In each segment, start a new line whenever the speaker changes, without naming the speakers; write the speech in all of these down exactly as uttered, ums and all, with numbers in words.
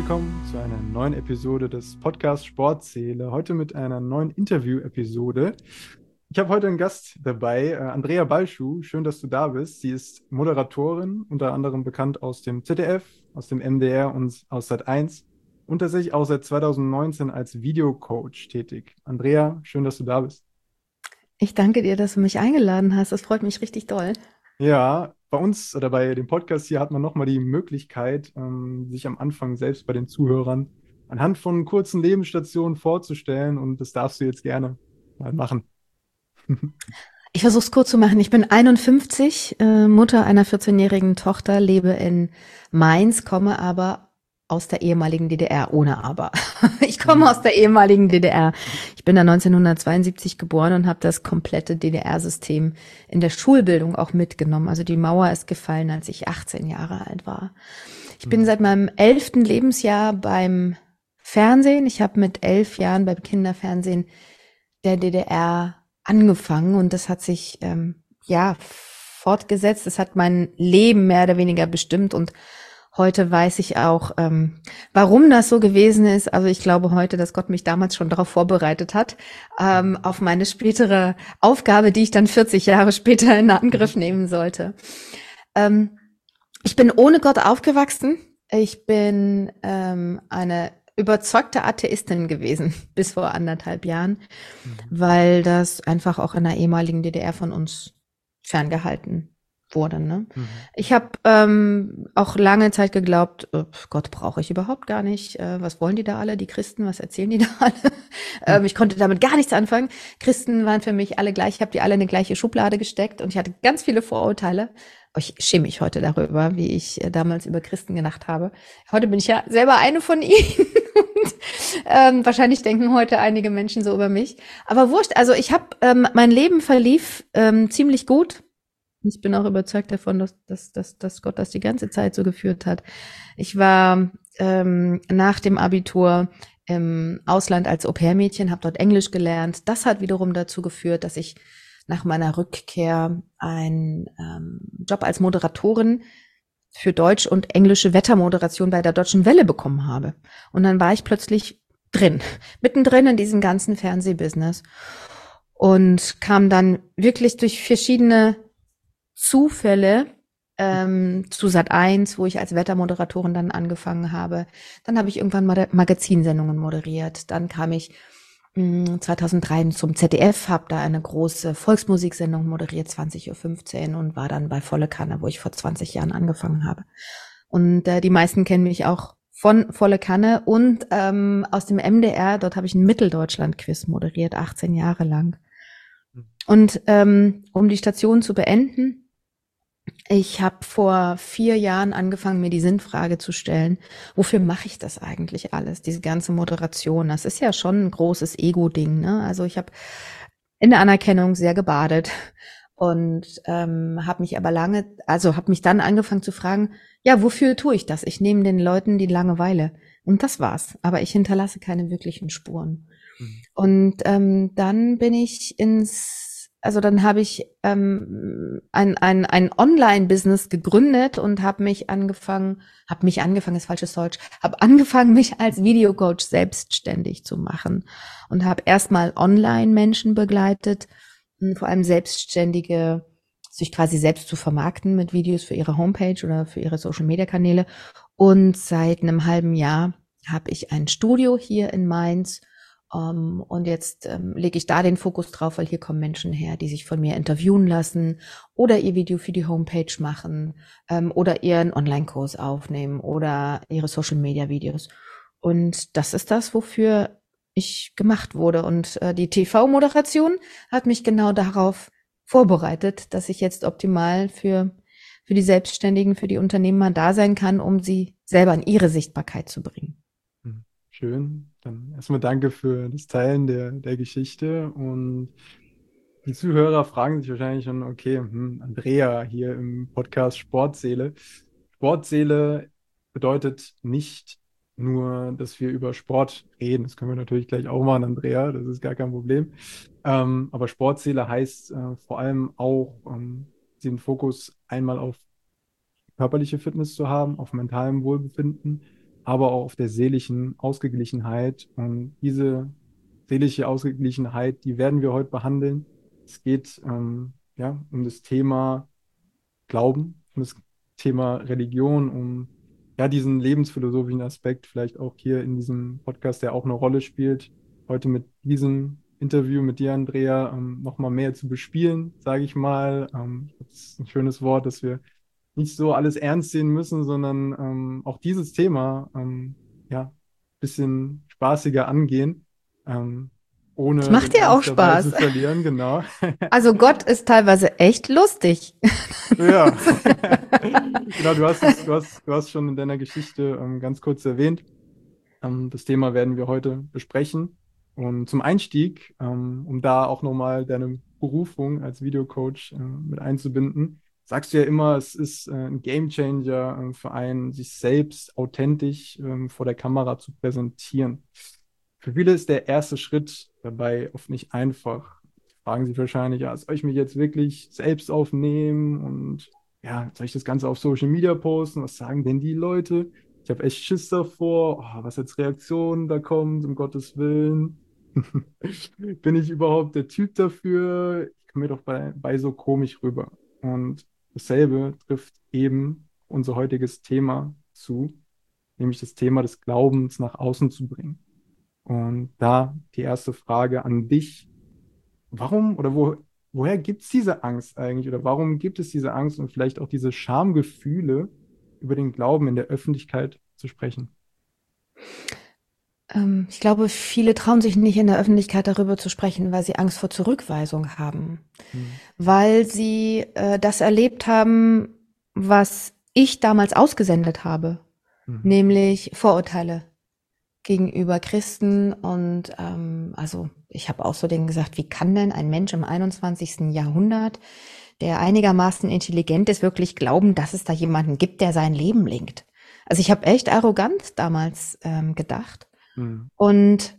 willkommen zu einer neuen Episode des Podcasts Sportseele. Heute mit einer neuen Interview-Episode. Ich habe heute einen Gast dabei, äh, Andrea Balschuh. Schön, dass du da bist. Sie ist Moderatorin, unter anderem bekannt aus dem Z D F, aus dem M D R und aus Sat eins und tatsächlich auch seit zweitausendneunzehn als Videocoach tätig. Andrea, schön, dass du da bist.
Ich danke dir, dass du mich eingeladen hast. Das freut mich richtig doll.
Ja, bei uns oder bei dem Podcast hier hat man nochmal die Möglichkeit, ähm, sich am Anfang selbst bei den Zuhörern anhand von kurzen Lebensstationen vorzustellen und das darfst du jetzt gerne mal machen.
Ich versuche es kurz zu machen. Ich bin einundfünfzig, äh, Mutter einer vierzehnjährigen Tochter, lebe in Mainz, komme aber aus der ehemaligen D D R, ohne aber. Ich komme aus
Mhm.
der ehemaligen D D R. Ich bin da neunzehnhundertzweiundsiebzig geboren und habe das komplette D D R-System in der Schulbildung auch mitgenommen. Also die Mauer ist gefallen, als ich achtzehn Jahre alt war. Ich bin
Mhm.
seit meinem elften Lebensjahr beim Fernsehen. Ich habe mit elf Jahren beim Kinderfernsehen der D D R angefangen und das hat sich ähm, ja fortgesetzt. Das hat mein Leben mehr oder weniger bestimmt und heute weiß ich auch, ähm, warum das so gewesen ist. Also ich glaube heute, dass Gott mich damals schon darauf vorbereitet hat, ähm,
Mhm.
auf meine spätere Aufgabe, die ich dann vierzig Jahre später in Angriff
Mhm.
nehmen sollte. Ähm, Ich bin ohne Gott aufgewachsen. Ich bin ähm, eine überzeugte Atheistin gewesen bis vor anderthalb Jahren,
Mhm.
weil das einfach auch in der ehemaligen D D R von uns ferngehalten wurde. Ne?
Mhm.
Ich habe ähm, auch lange Zeit geglaubt, äh, Gott brauche ich überhaupt gar nicht. Äh, was wollen die da alle, die Christen? Was erzählen die da alle? ähm, ich konnte damit gar nichts anfangen. Christen waren für mich alle gleich. Ich habe die alle in eine gleiche Schublade gesteckt und ich hatte ganz viele Vorurteile. Ich schäme mich heute darüber, wie ich äh, damals über Christen gedacht habe. Heute bin ich ja selber eine von ihnen. Und, ähm, wahrscheinlich denken heute einige Menschen so über mich. Aber wurscht, also ich habe, ähm, mein Leben verlief ähm, ziemlich gut. Ich bin auch überzeugt davon, dass, dass, dass, dass Gott das die ganze Zeit so geführt hat. Ich war ähm, nach dem Abitur im Ausland als Au-pair-Mädchen, habe dort Englisch gelernt. Das hat wiederum dazu geführt, dass ich nach meiner Rückkehr einen ähm, Job als Moderatorin für Deutsch und englische Wettermoderation bei der Deutschen Welle bekommen habe. Und dann war ich plötzlich drin, mittendrin in diesem ganzen Fernsehbusiness und kam dann wirklich durch verschiedene Zufälle ähm, zu Sat eins, wo ich als Wettermoderatorin dann angefangen habe. Dann habe ich irgendwann mal Magazinsendungen moderiert. Dann kam ich mh, zweitausenddrei zum Z D F, habe da eine große Volksmusiksendung moderiert, zwanzig Uhr fünfzehn und war dann bei Volle Kanne, wo ich vor zwanzig Jahren angefangen habe. Und äh, die meisten kennen mich auch von Volle Kanne und ähm, aus dem M D R. Dort habe ich ein Mitteldeutschland-Quiz moderiert, achtzehn Jahre lang. Und ähm, um die Station zu beenden, ich habe vor vier Jahren angefangen, mir die Sinnfrage zu stellen, wofür mache ich das eigentlich alles, diese ganze Moderation? Das ist ja schon ein großes Ego-Ding, ne? Also ich habe in der Anerkennung sehr gebadet und ähm, habe mich aber lange, also habe mich dann angefangen zu fragen, ja, wofür tue ich das? Ich nehme den Leuten die Langeweile. Und das war's. Aber ich hinterlasse keine wirklichen Spuren.
Mhm.
Und ähm, dann bin ich ins, also dann habe ich ähm, ein, ein, ein Online-Business gegründet und habe mich angefangen, habe mich angefangen, ist falsches Deutsch, habe angefangen, mich als Videocoach selbstständig zu machen und habe erstmal Online-Menschen begleitet, mh, vor allem Selbstständige, sich quasi selbst zu vermarkten mit Videos für ihre Homepage oder für ihre Social-Media-Kanäle. Und seit einem halben Jahr habe ich ein Studio hier in Mainz, um, und jetzt ähm, lege ich da den Fokus drauf, weil hier kommen Menschen her, die sich von mir interviewen lassen oder ihr Video für die Homepage machen ähm, oder ihren Online-Kurs aufnehmen oder ihre Social-Media-Videos. Und das ist das, wofür ich gemacht wurde. Und äh, die T V-Moderation hat mich genau darauf vorbereitet, dass ich jetzt optimal für, für die Selbstständigen, für die Unternehmer da sein kann, um sie selber in ihre Sichtbarkeit zu bringen.
Mhm. Schön. Dann erstmal danke für das Teilen der, der Geschichte. Und die Zuhörer fragen sich wahrscheinlich schon, okay, hm, Andrea hier im Podcast Sportseele. Sportseele bedeutet nicht nur, dass wir über Sport reden. Das können wir natürlich gleich auch machen, Andrea, das ist gar kein Problem. Ähm, aber Sportseele heißt äh, vor allem auch, ähm, den Fokus einmal auf körperliche Fitness zu haben, auf mentalem Wohlbefinden, aber auch auf der seelischen Ausgeglichenheit. Und diese seelische Ausgeglichenheit, die werden wir heute behandeln. Es geht ähm, ja, um das Thema Glauben, um das Thema Religion, um ja diesen lebensphilosophischen Aspekt vielleicht auch hier in diesem Podcast, der auch eine Rolle spielt, heute mit diesem Interview mit dir, Andrea, ähm, nochmal mehr zu bespielen, sage ich mal. Ähm, das ist ein schönes Wort, dass wir nicht so alles ernst sehen müssen, sondern ähm, auch dieses Thema ähm, ja, ein bisschen spaßiger angehen, ähm,
Es
ohne den
macht dir auch
Ernst dabei zu
Spaß.
verlieren, genau.
Also Gott ist teilweise echt lustig.
Ja, genau, du hast es, du hast, du hast schon in deiner Geschichte ähm, ganz kurz erwähnt. Ähm, das Thema werden wir heute besprechen. Und zum Einstieg, ähm, um da auch nochmal deine Berufung als Videocoach äh, mit einzubinden, sagst du ja immer, es ist äh, ein Gamechanger äh, für einen, sich selbst authentisch ähm, vor der Kamera zu präsentieren. Für viele ist der erste Schritt dabei oft nicht einfach. Fragen sich wahrscheinlich, ja, soll ich mich jetzt wirklich selbst aufnehmen und ja, soll ich das Ganze auf Social Media posten? Was sagen denn die Leute? Ich habe echt Schiss davor, oh, was jetzt Reaktionen da kommen, um Gottes Willen. Bin ich überhaupt der Typ dafür? Ich komme mir doch bei, bei so komisch rüber. Und dasselbe trifft eben unser heutiges Thema zu, nämlich das Thema des Glaubens nach außen zu bringen. Und da die erste Frage an dich: Warum oder wo, woher gibt es diese Angst eigentlich? Oder warum gibt es diese Angst und vielleicht auch diese Schamgefühle, über den Glauben in der Öffentlichkeit zu sprechen?
Ähm, ich glaube, viele trauen sich nicht in der Öffentlichkeit darüber zu sprechen, weil sie Angst vor Zurückweisung haben.
Hm.
Weil sie äh, das erlebt haben, was ich damals ausgesendet habe,
Mhm.
nämlich Vorurteile gegenüber Christen. Und ähm, also ich habe auch so denen gesagt, wie kann denn ein Mensch im einundzwanzigsten Jahrhundert, der einigermaßen intelligent ist, wirklich glauben, dass es da jemanden gibt, der sein Leben lenkt? Also ich habe echt arrogant damals ähm, gedacht.
Hm.
Und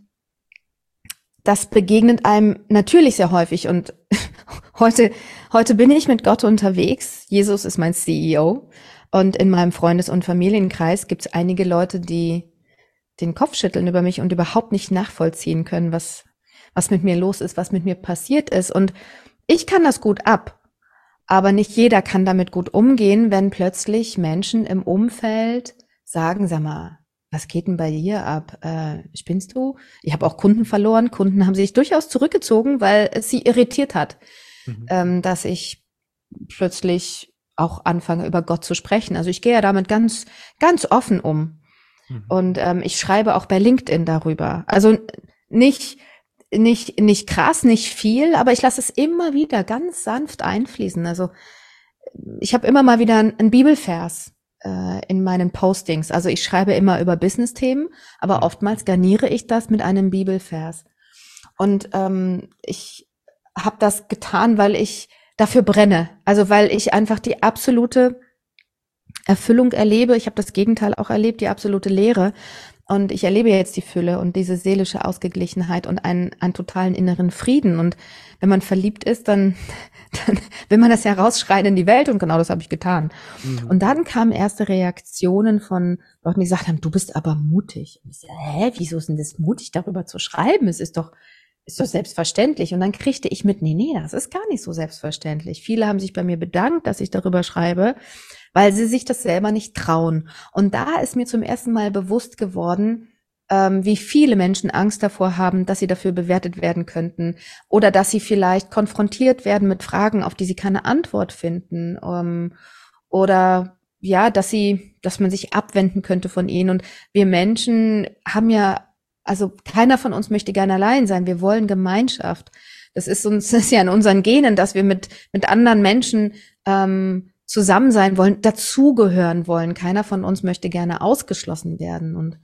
das begegnet einem natürlich sehr häufig. Und heute, heute bin ich mit Gott unterwegs. Jesus ist mein C E O. Und in meinem Freundes- und Familienkreis gibt es einige Leute, die den Kopf schütteln über mich und überhaupt nicht nachvollziehen können, was, was mit mir los ist, was mit mir passiert ist. Und ich kann das gut ab. Aber nicht jeder kann damit gut umgehen, wenn plötzlich Menschen im Umfeld sagen, sag mal, was geht denn bei dir ab? Äh, spinnst du? Ich habe auch Kunden verloren. Kunden haben sich durchaus zurückgezogen, weil es sie irritiert hat,
Mhm.
ähm, dass ich plötzlich auch anfange, über Gott zu sprechen. Also ich gehe ja damit ganz, ganz offen um.
Mhm.
Und ähm, ich schreibe auch bei LinkedIn darüber. Also nicht, nicht, nicht krass, nicht viel, aber ich lasse es immer wieder ganz sanft einfließen. Also ich habe immer mal wieder einen Bibelvers äh, in meinen Postings. Also ich schreibe immer über Business-Themen, aber
Mhm.
oftmals garniere ich das mit einem Bibelvers. Und ähm, ich habe das getan, weil ich dafür brenne. Also weil ich einfach die absolute Erfüllung erlebe. Ich habe das Gegenteil auch erlebt, die absolute Leere. Und ich erlebe jetzt die Fülle und diese seelische Ausgeglichenheit und einen, einen totalen inneren Frieden. Und wenn man verliebt ist, dann, dann will man das ja rausschreien in die Welt. Und genau das habe ich getan.
Mhm.
Und dann kamen erste Reaktionen von Leuten, die gesagt haben, du bist aber mutig. Und ich so, hä, wieso ist denn das mutig, darüber zu schreiben? Es ist doch, ist doch selbstverständlich. Und dann kriegte ich mit, nee, nee, das ist gar nicht so selbstverständlich. Viele haben sich bei mir bedankt, dass ich darüber schreibe, weil sie sich das selber nicht trauen. Und da ist mir zum ersten Mal bewusst geworden, ähm, wie viele Menschen Angst davor haben, dass sie dafür bewertet werden könnten oder dass sie vielleicht konfrontiert werden mit Fragen, auf die sie keine Antwort finden, ähm, oder ja, dass sie, dass man sich abwenden könnte von ihnen. Und wir Menschen haben ja, also keiner von uns möchte gerne allein sein. Wir wollen Gemeinschaft. Das ist uns, das ist ja in unseren Genen, dass wir mit mit anderen Menschen ähm, zusammen sein wollen, dazugehören wollen. Keiner von uns möchte gerne ausgeschlossen werden. Und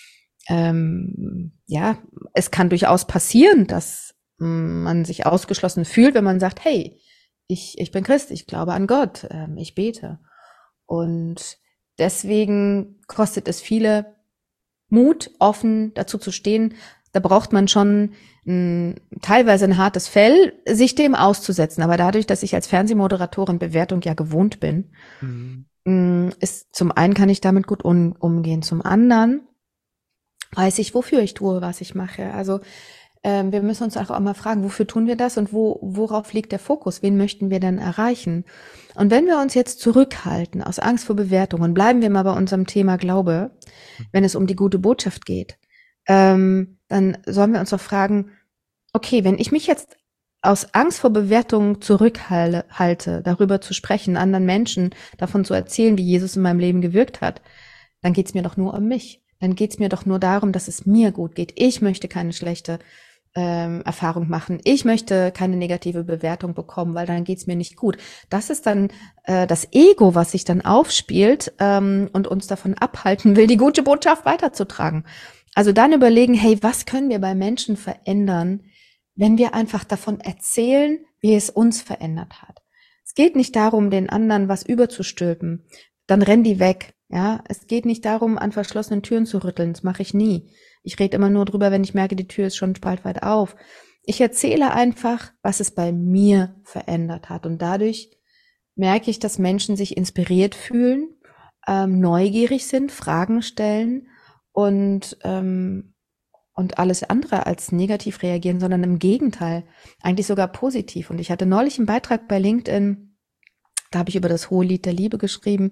ähm, ja, es kann durchaus passieren, dass mm, man sich ausgeschlossen fühlt, wenn man sagt, hey, ich, ich bin Christ, ich glaube an Gott, ähm, ich bete. Und deswegen kostet es viele Mut, offen dazu zu stehen. Da braucht man schon mh, teilweise ein hartes Fell, sich dem auszusetzen. Aber dadurch, dass ich als Fernsehmoderatorin Bewertung ja gewohnt bin,
Mhm.
mh, ist, zum einen kann ich damit gut um, umgehen, zum anderen weiß ich, wofür ich tue, was ich mache. Also ähm, wir müssen uns auch mal fragen, wofür tun wir das und wo, worauf liegt der Fokus? Wen möchten wir denn erreichen? Und wenn wir uns jetzt zurückhalten aus Angst vor Bewertungen, bleiben wir mal bei unserem Thema Glaube, wenn es um die gute Botschaft geht, ähm, dann sollen wir uns doch fragen, okay, wenn ich mich jetzt aus Angst vor Bewertungen zurückhalte, darüber zu sprechen, anderen Menschen davon zu erzählen, wie Jesus in meinem Leben gewirkt hat, dann geht's mir doch nur um mich. Dann geht's mir doch nur darum, dass es mir gut geht. Ich möchte keine schlechte ähm, Erfahrung machen. Ich möchte keine negative Bewertung bekommen, weil dann geht's mir nicht gut. Das ist dann äh, das Ego, was sich dann aufspielt ähm, und uns davon abhalten will, die gute Botschaft weiterzutragen. Also dann überlegen, hey, was können wir bei Menschen verändern, wenn wir einfach davon erzählen, wie es uns verändert hat. Es geht nicht darum, den anderen was überzustülpen. Dann rennen die weg. Ja, es geht nicht darum, an verschlossenen Türen zu rütteln. Das mache ich nie. Ich rede immer nur drüber, wenn ich merke, die Tür ist schon spaltweit auf. Ich erzähle einfach, was es bei mir verändert hat. Und dadurch merke ich, dass Menschen sich inspiriert fühlen, ähm, neugierig sind, Fragen stellen und ähm, und alles andere als negativ reagieren, sondern im Gegenteil, eigentlich sogar positiv. Und ich hatte neulich einen Beitrag bei LinkedIn, da habe ich über das hohe Lied der Liebe geschrieben,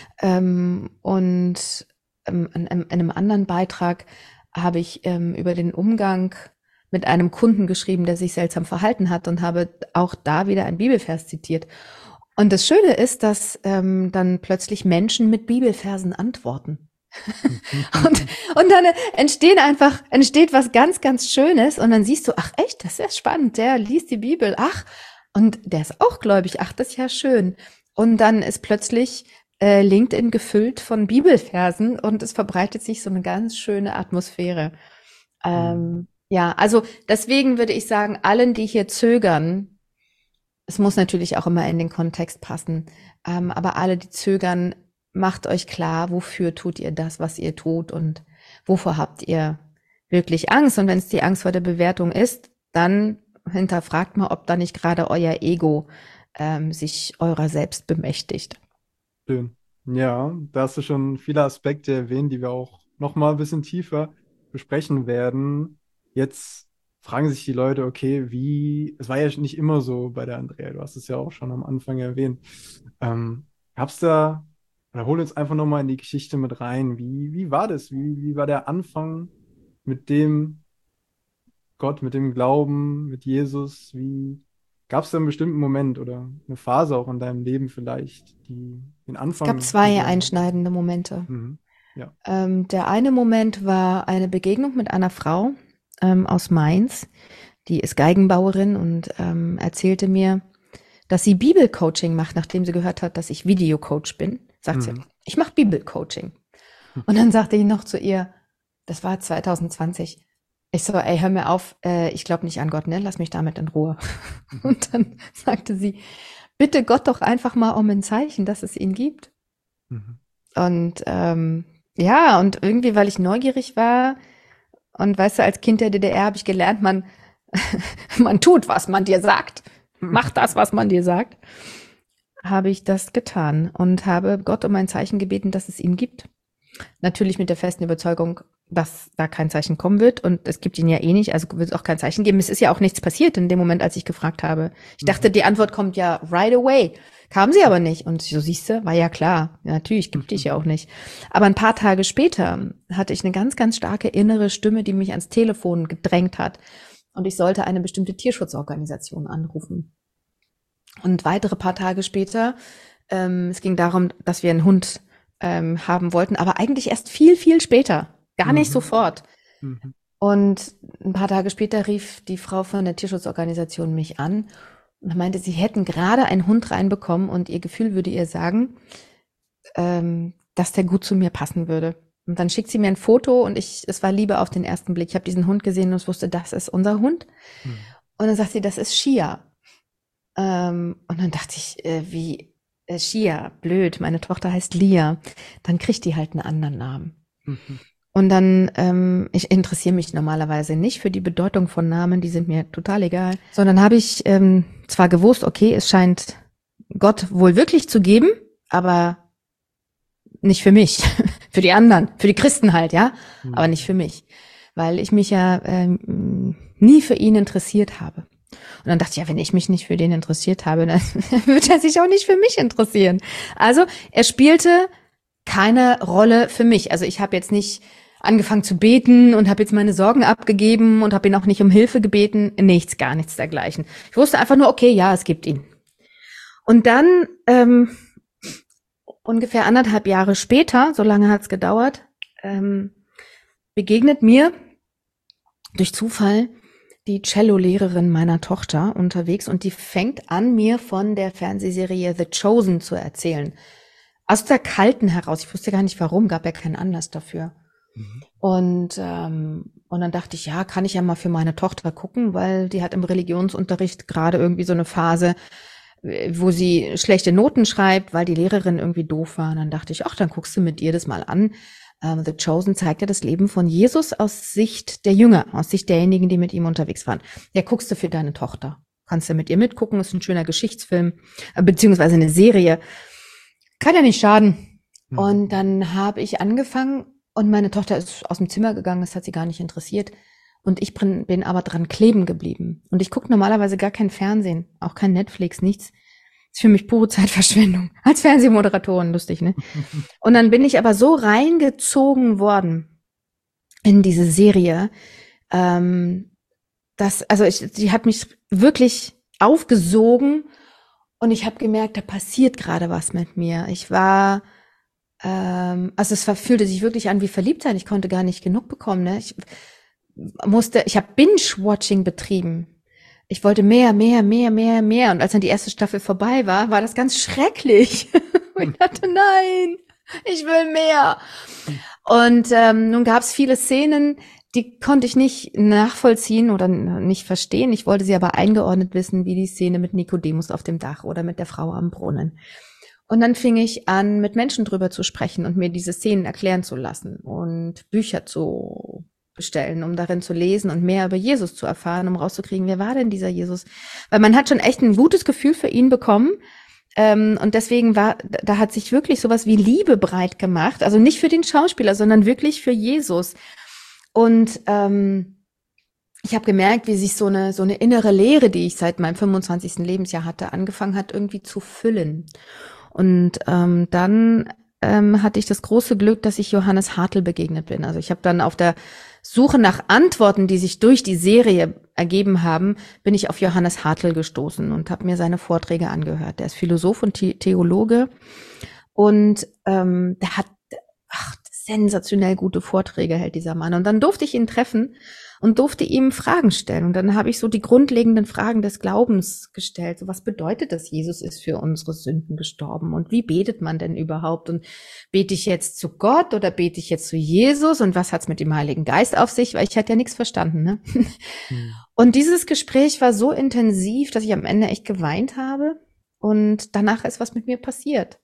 ähm, und ähm, in, in einem anderen Beitrag habe ich ähm, über den Umgang mit einem Kunden geschrieben, der sich seltsam verhalten hat, und habe auch da wieder ein Bibelvers zitiert. Und das Schöne ist, dass ähm, dann plötzlich Menschen mit Bibelversen antworten. und, und dann entstehen einfach, entsteht was ganz, ganz Schönes, und dann siehst du, ach echt, das ist ja spannend, der liest die Bibel, ach, und der ist auch gläubig, ach, das ist ja schön. Und dann ist plötzlich äh, LinkedIn gefüllt von Bibelversen und es verbreitet sich so eine ganz schöne Atmosphäre. Ähm, mhm. Ja, also deswegen würde ich sagen, allen, die hier zögern, es muss natürlich auch immer in den Kontext passen, ähm, aber alle, die zögern, macht euch klar, wofür tut ihr das, was ihr tut, und wovor habt ihr wirklich Angst. Und wenn es die Angst vor der Bewertung ist, dann hinterfragt mal, ob da nicht gerade euer Ego ähm, sich eurer selbst bemächtigt.
Schön. Ja, da hast du schon viele Aspekte erwähnt, die wir auch noch mal ein bisschen tiefer besprechen werden. Jetzt fragen sich die Leute, okay, wie, es war ja nicht immer so bei der Andrea, du hast es ja auch schon am Anfang erwähnt. Ähm, gab's da, oder hol uns einfach noch mal in die Geschichte mit rein. Wie, wie war das? Wie, wie war der Anfang mit dem Gott, mit dem Glauben, mit Jesus? Wie gab es da einen bestimmten Moment oder eine Phase auch in deinem Leben vielleicht, die den
Es gab
Anfang
zwei
gegeben hat?
einschneidende Momente.
Mhm. Ja.
Ähm, der eine Moment war eine Begegnung mit einer Frau ähm, aus Mainz, die ist Geigenbauerin, und ähm, erzählte mir, dass sie Bibelcoaching macht, nachdem sie gehört hat, dass ich Videocoach bin. Sagt
Mhm.
sie, ich mache Bibelcoaching. Und dann sagte ich noch zu ihr, das war zwanzig zwanzig, ich so, ey, hör mir auf, äh, ich glaube nicht an Gott, ne? Lass mich damit in Ruhe.
Mhm.
Und dann sagte sie, bitte Gott doch einfach mal um ein Zeichen, dass es ihn gibt.
Mhm.
Und ähm, ja, und irgendwie, weil ich neugierig war, und weißt du, als Kind der D D R habe ich gelernt, man, man tut, was man dir sagt. Mach das, was man dir sagt. Habe ich das getan und habe Gott um ein Zeichen gebeten, dass es ihn gibt. Natürlich mit der festen Überzeugung, dass da kein Zeichen kommen wird, und es gibt ihn ja eh nicht, also wird es auch kein Zeichen geben. Es ist ja auch nichts passiert in dem Moment, als ich gefragt habe. Ich dachte, die Antwort kommt ja right away. Kam sie aber nicht. Und so, siehst du, war ja klar. Ja, natürlich, gibt dich ja auch nicht. Aber ein paar Tage später hatte ich eine ganz, ganz starke innere Stimme, die mich ans Telefon gedrängt hat. Und ich sollte eine bestimmte Tierschutzorganisation anrufen. Und weitere paar Tage später, ähm, es ging darum, dass wir einen Hund ähm, haben wollten, aber eigentlich erst viel, viel später. Gar nicht
Mhm.
sofort.
Mhm.
Und ein paar Tage später rief die Frau von der Tierschutzorganisation mich an und meinte, sie hätten gerade einen Hund reinbekommen und ihr Gefühl würde ihr sagen, ähm, dass der gut zu mir passen würde. Und dann schickt sie mir ein Foto, und ich, es war Liebe auf den ersten Blick. Ich habe diesen Hund gesehen und ich wusste, das ist unser Hund.
Mhm.
Und dann sagt sie, das ist Shia. Ähm, und dann dachte ich, äh, wie äh, Shia, blöd, meine Tochter heißt Lia. Dann kriegt die halt einen anderen Namen.
Mhm.
Und dann, ähm, ich interessiere mich normalerweise nicht für die Bedeutung von Namen, die sind mir total egal. Sondern habe ich ähm, zwar gewusst, okay, es scheint Gott wohl wirklich zu geben, aber nicht für mich, für die anderen, für die Christen halt, ja,
Mhm.
aber nicht für mich, weil ich mich ja ähm, nie für ihn interessiert habe. Und dann dachte ich, ja, wenn ich mich nicht für den interessiert habe, dann wird er sich auch nicht für mich interessieren. Also er spielte keine Rolle für mich. Also ich habe jetzt nicht angefangen zu beten und habe jetzt meine Sorgen abgegeben und habe ihn auch nicht um Hilfe gebeten. Nichts, gar nichts dergleichen. Ich wusste einfach nur, okay, ja, es gibt ihn. Und dann ähm, ungefähr anderthalb Jahre später, so lange hat es gedauert, ähm, begegnet mir durch Zufall die Cello-Lehrerin meiner Tochter unterwegs und die fängt an, mir von der Fernsehserie The Chosen zu erzählen. Aus der Kalten heraus. Ich wusste gar nicht warum, gab ja keinen Anlass dafür. Mhm. Und ähm, und dann dachte ich, ja, kann ich ja mal für meine Tochter gucken, weil die hat im Religionsunterricht gerade irgendwie so eine Phase, wo sie schlechte Noten schreibt, weil die Lehrerin irgendwie doof war. Und dann dachte ich, ach, dann guckst du mit ihr das mal an. Uh, The Chosen zeigt ja das Leben von Jesus aus Sicht der Jünger, aus Sicht derjenigen, die mit ihm unterwegs waren. Ja, guckst du für deine Tochter. Kannst du mit ihr mitgucken, ist ein schöner Geschichtsfilm, äh, beziehungsweise eine Serie. Kann ja nicht schaden. Mhm. Und dann habe ich angefangen und meine Tochter ist aus dem Zimmer gegangen, das hat sie gar nicht interessiert. Und ich bin, bin aber dran kleben geblieben. Und ich gucke normalerweise gar kein Fernsehen, auch kein Netflix, nichts. Ist für mich pure Zeitverschwendung. Als Fernsehmoderatorin, lustig, ne? Und dann bin ich aber so reingezogen worden in diese Serie, ähm, dass, also ich, die hat mich wirklich aufgesogen und ich habe gemerkt, da passiert gerade was mit mir. Ich war, ähm, also es war, fühlte sich wirklich an wie Verliebtsein. Ich konnte gar nicht genug bekommen, ne? Ich musste, ich habe Binge-Watching betrieben. Ich wollte mehr, mehr, mehr, mehr, mehr. Und als dann die erste Staffel vorbei war, war das ganz schrecklich. Und ich dachte, nein, ich will mehr. Und ähm, nun gab es viele Szenen, die konnte ich nicht nachvollziehen oder nicht verstehen. Ich wollte sie aber eingeordnet wissen, wie die Szene mit Nikodemus auf dem Dach oder mit der Frau am Brunnen. Und dann fing ich an, mit Menschen drüber zu sprechen und mir diese Szenen erklären zu lassen und Bücher zu bestellen, um darin zu lesen und mehr über Jesus zu erfahren, um rauszukriegen, wer war denn dieser Jesus? Weil man hat schon echt ein gutes Gefühl für ihn bekommen. Ähm, und deswegen war, da hat sich wirklich sowas wie Liebe breit gemacht. Also nicht für den Schauspieler, sondern wirklich für Jesus. Und ähm, ich habe gemerkt, wie sich so eine so eine innere Leere, die ich seit meinem fünfundzwanzigsten Lebensjahr hatte, angefangen hat, irgendwie zu füllen. Und ähm, dann ähm, hatte ich das große Glück, dass ich Johannes Hartl begegnet bin. Also ich habe dann auf der Suche nach Antworten, die sich durch die Serie ergeben haben, bin ich auf Johannes Hartl gestoßen und habe mir seine Vorträge angehört. Der ist Philosoph und Theologe und ähm, der hat ach, sensationell gute Vorträge, hält dieser Mann. Und dann durfte ich ihn treffen und durfte ihm Fragen stellen. Und dann habe ich so die grundlegenden Fragen des Glaubens gestellt. So, was bedeutet das, Jesus ist für unsere Sünden gestorben? Und wie betet man denn überhaupt? Und bete ich jetzt zu Gott oder bete ich jetzt zu Jesus? Und was hat's mit dem Heiligen Geist auf sich? Weil ich hatte ja nichts verstanden, ne? Hm. Und dieses Gespräch war so intensiv, dass ich am Ende echt geweint habe. Und danach ist was mit mir passiert.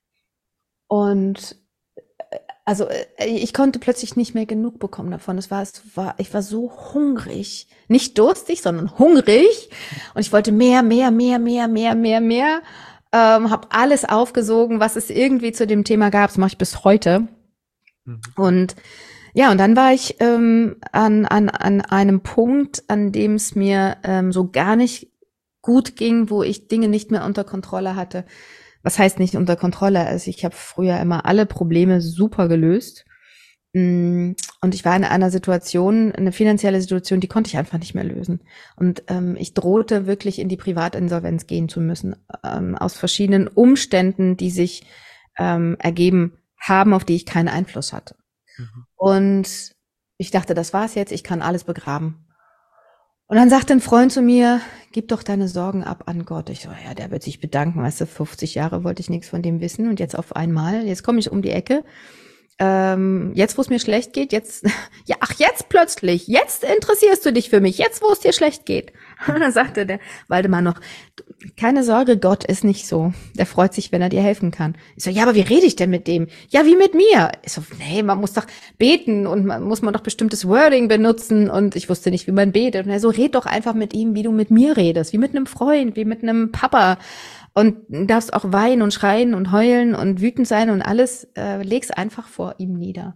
Und also ich konnte plötzlich nicht mehr genug bekommen davon. Es war, es war, ich war so hungrig, nicht durstig, sondern hungrig. Und ich wollte mehr, mehr, mehr, mehr, mehr, mehr, mehr. Ähm, habe alles aufgesogen, was es irgendwie zu dem Thema gab. Das mache ich bis heute. Mhm. Und ja, und dann war ich ähm, an an an einem Punkt, an dem es mir ähm, so gar nicht gut ging, wo ich Dinge nicht mehr unter Kontrolle hatte. Was heißt nicht unter Kontrolle? Also ich habe früher immer alle Probleme super gelöst. Und ich war in einer Situation, eine finanzielle Situation, die konnte ich einfach nicht mehr lösen. Und ähm, ich drohte wirklich in die Privatinsolvenz gehen zu müssen, ähm, aus verschiedenen Umständen, die sich ähm, ergeben haben, auf die ich keinen Einfluss hatte. Mhm. Und ich dachte, das war's jetzt, ich kann alles begraben. Und dann sagte ein Freund zu mir, gib doch deine Sorgen ab an Gott. Ich so, ja, der wird sich bedanken, weißt du, fünfzig Jahre wollte ich nichts von dem wissen und jetzt auf einmal, jetzt komme ich um die Ecke, ähm, jetzt, wo es mir schlecht geht, jetzt, ja, ach, jetzt plötzlich, jetzt interessierst du dich für mich, jetzt, wo es dir schlecht geht. Und dann sagte der Waldemar noch, keine Sorge, Gott ist nicht so. Der freut sich, wenn er dir helfen kann. Ich so, ja, aber wie rede ich denn mit dem? Ja, wie mit mir. Ich so, nee, man muss doch beten und man muss man doch bestimmtes Wording benutzen und ich wusste nicht, wie man betet. Und er so, red doch einfach mit ihm, wie du mit mir redest, wie mit einem Freund, wie mit einem Papa. Und darfst auch weinen und schreien und heulen und wütend sein und alles, äh, leg's einfach vor ihm nieder.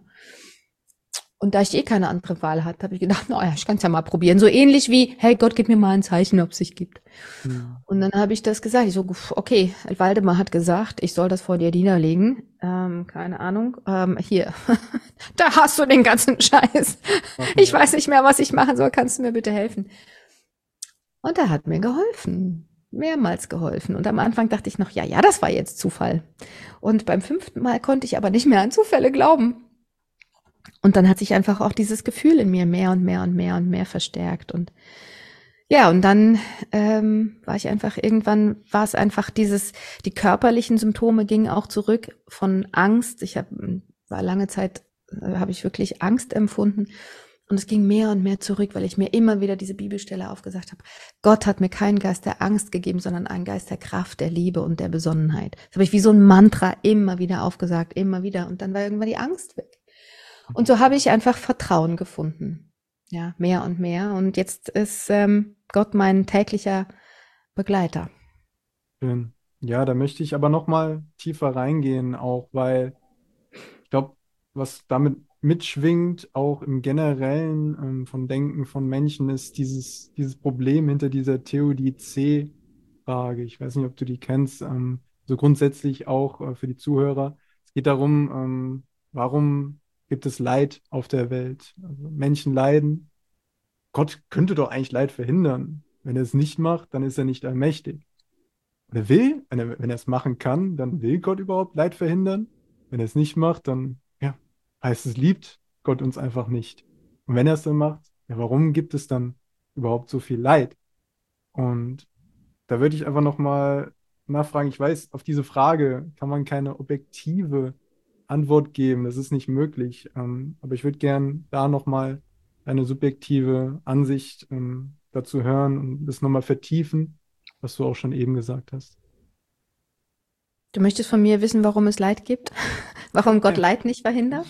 Und da ich eh keine andere Wahl hatte, habe ich gedacht, naja, ich kann es ja mal probieren. So ähnlich wie, hey Gott, gib mir mal ein Zeichen, ob es sich gibt.
Hm.
Und dann habe ich das gesagt. Ich so, okay, Waldemar hat gesagt, ich soll das vor dir niederlegen. Ähm, keine Ahnung. Ähm, hier, da hast du den ganzen Scheiß. Ich weiß nicht mehr, was ich machen soll. Kannst du mir bitte helfen? Und er hat mir geholfen. Mehrmals geholfen. Und am Anfang dachte ich noch, ja, ja, das war jetzt Zufall. Und beim fünften Mal konnte ich aber nicht mehr an Zufälle glauben. Und dann hat sich einfach auch dieses Gefühl in mir mehr und mehr und mehr und mehr verstärkt. Und ja, und dann ähm, war ich einfach, irgendwann war es einfach dieses, die körperlichen Symptome gingen auch zurück von Angst. Ich hab, war lange Zeit, äh, habe ich wirklich Angst empfunden. Und es ging mehr und mehr zurück, weil ich mir immer wieder diese Bibelstelle aufgesagt habe. Gott hat mir keinen Geist der Angst gegeben, sondern einen Geist der Kraft, der Liebe und der Besonnenheit. Das habe ich wie so ein Mantra immer wieder aufgesagt, immer wieder. Und dann war irgendwann die Angst weg. Und so habe ich einfach Vertrauen gefunden. Ja, mehr und mehr. Und jetzt ist ähm, Gott mein täglicher Begleiter.
Schön. Ja, da möchte ich aber noch mal tiefer reingehen, auch weil ich glaube, was damit mitschwingt, auch im Generellen ähm, von Denken von Menschen, ist dieses, dieses Problem hinter dieser Theodizee-Frage. Ich weiß nicht, ob du die kennst. Ähm, so grundsätzlich auch äh, für die Zuhörer. Es geht darum, ähm, warum gibt es Leid auf der Welt? Also Menschen leiden. Gott könnte doch eigentlich Leid verhindern. Wenn er es nicht macht, dann ist er nicht allmächtig. Und er will, wenn er, wenn er es machen kann, dann will Gott überhaupt Leid verhindern. Wenn er es nicht macht, dann ja, heißt es, liebt Gott uns einfach nicht. Und wenn er es dann macht, ja, warum gibt es dann überhaupt so viel Leid? Und da würde ich einfach nochmal nachfragen. Ich weiß, auf diese Frage kann man keine objektive Antwort geben. Das ist nicht möglich. Ähm, aber ich würde gern da nochmal eine subjektive Ansicht ähm, dazu hören und das nochmal vertiefen, was du auch schon eben gesagt hast.
Du möchtest von mir wissen, warum es Leid gibt? Warum Gott
Ja.
Leid nicht verhindert?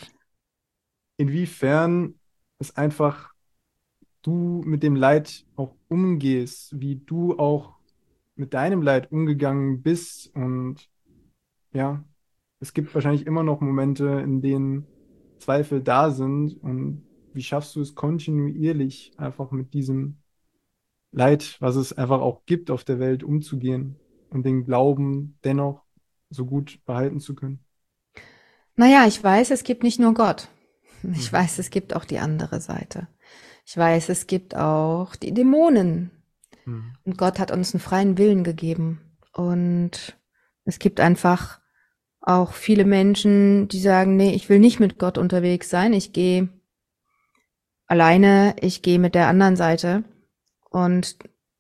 Inwiefern es einfach du mit dem Leid auch umgehst, wie du auch mit deinem Leid umgegangen bist. Und ja, es gibt wahrscheinlich immer noch Momente, in denen Zweifel da sind. Und wie schaffst du es kontinuierlich einfach mit diesem Leid, was es einfach auch gibt auf der Welt, umzugehen und den Glauben dennoch so gut behalten zu können?
Naja, ich weiß, es gibt nicht nur Gott. Ich
Mhm.
weiß, es gibt auch die andere Seite. Ich weiß, es gibt auch die Dämonen.
Mhm.
Und Gott hat uns einen freien Willen gegeben. Und es gibt einfach auch viele Menschen, die sagen, nee, ich will nicht mit Gott unterwegs sein. Ich gehe alleine, ich gehe mit der anderen Seite. Und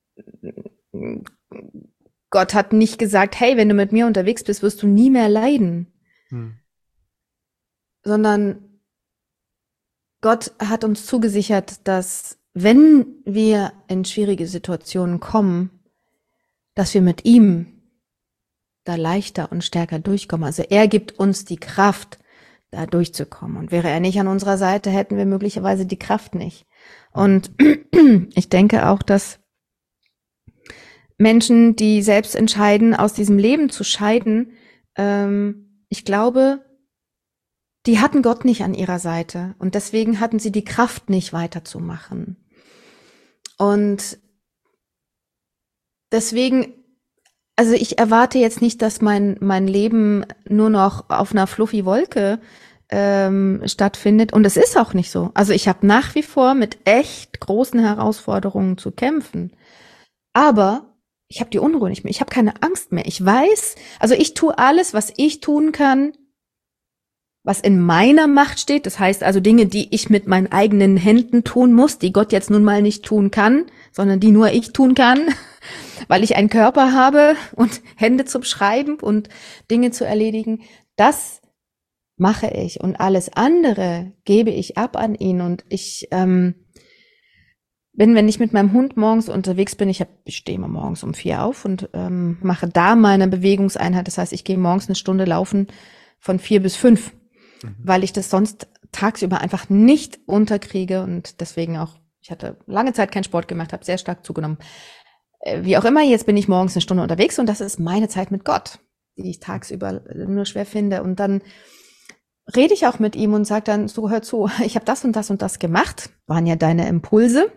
Gott hat nicht gesagt, hey, wenn du mit mir unterwegs bist, wirst du nie mehr leiden.
Mhm.
Sondern Gott hat uns zugesichert, dass wenn wir in schwierige Situationen kommen, dass wir mit ihm da leichter und stärker durchkommen. Also er gibt uns die Kraft, da durchzukommen. Und wäre er nicht an unserer Seite, hätten wir möglicherweise die Kraft nicht. Und ich denke auch, dass Menschen, die selbst entscheiden, aus diesem Leben zu scheiden, ähm, ich glaube, die hatten Gott nicht an ihrer Seite. Und deswegen hatten sie die Kraft nicht weiterzumachen. Und deswegen, also ich erwarte jetzt nicht, dass mein mein Leben nur noch auf einer fluffy Wolke ähm, stattfindet. Und es ist auch nicht so. Also ich habe nach wie vor mit echt großen Herausforderungen zu kämpfen. Aber ich habe die Unruhe nicht mehr. Ich habe keine Angst mehr. Ich weiß, also ich tue alles, was ich tun kann, was in meiner Macht steht. Das heißt also Dinge, die ich mit meinen eigenen Händen tun muss, die Gott jetzt nun mal nicht tun kann, sondern die nur ich tun kann, weil ich einen Körper habe und Hände zum Schreiben und Dinge zu erledigen. Das mache ich und alles andere gebe ich ab an ihn. Und ich ähm, bin, wenn ich mit meinem Hund morgens unterwegs bin, ich, hab, ich stehe immer morgens um vier auf und ähm, mache da meine Bewegungseinheit. Das heißt, ich gehe morgens eine Stunde laufen von vier bis fünf,
Mhm.
weil ich das sonst tagsüber einfach nicht unterkriege und deswegen auch, ich hatte lange Zeit keinen Sport gemacht, habe sehr stark zugenommen. äh, wie auch immer, jetzt bin ich morgens eine Stunde unterwegs und das ist meine Zeit mit Gott, die ich tagsüber nur schwer finde. Und dann rede ich auch mit ihm und sage dann, so, hör zu, ich habe das und das und das gemacht, waren ja deine Impulse.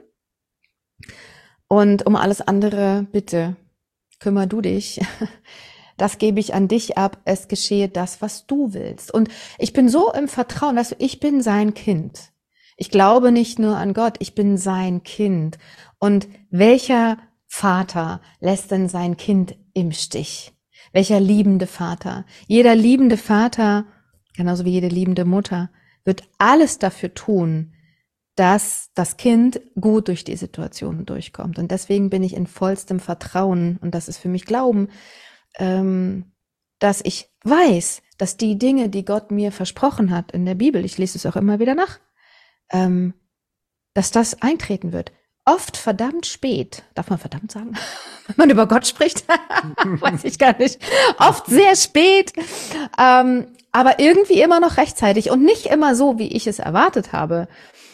Und um alles andere, bitte, kümmer du dich. Das gebe ich an dich ab. Es geschehe das, was du willst. Und ich bin so im Vertrauen, weißt du, ich bin sein Kind. Ich glaube nicht nur an Gott, ich bin sein Kind. Und welcher Vater lässt denn sein Kind im Stich? Welcher liebende Vater? Jeder liebende Vater, genauso wie jede liebende Mutter, wird alles dafür tun, dass das Kind gut durch die Situation durchkommt. Und deswegen bin ich in vollstem Vertrauen, und das ist für mich Glauben, ähm, dass ich weiß, dass die Dinge, die Gott mir versprochen hat in der Bibel, ich lese es auch immer wieder nach, ähm, dass das eintreten wird. Oft verdammt spät, darf man verdammt sagen, wenn man über Gott spricht? Weiß ich gar nicht. Oft sehr spät, ähm, aber irgendwie immer noch rechtzeitig und nicht immer so, wie ich es erwartet habe.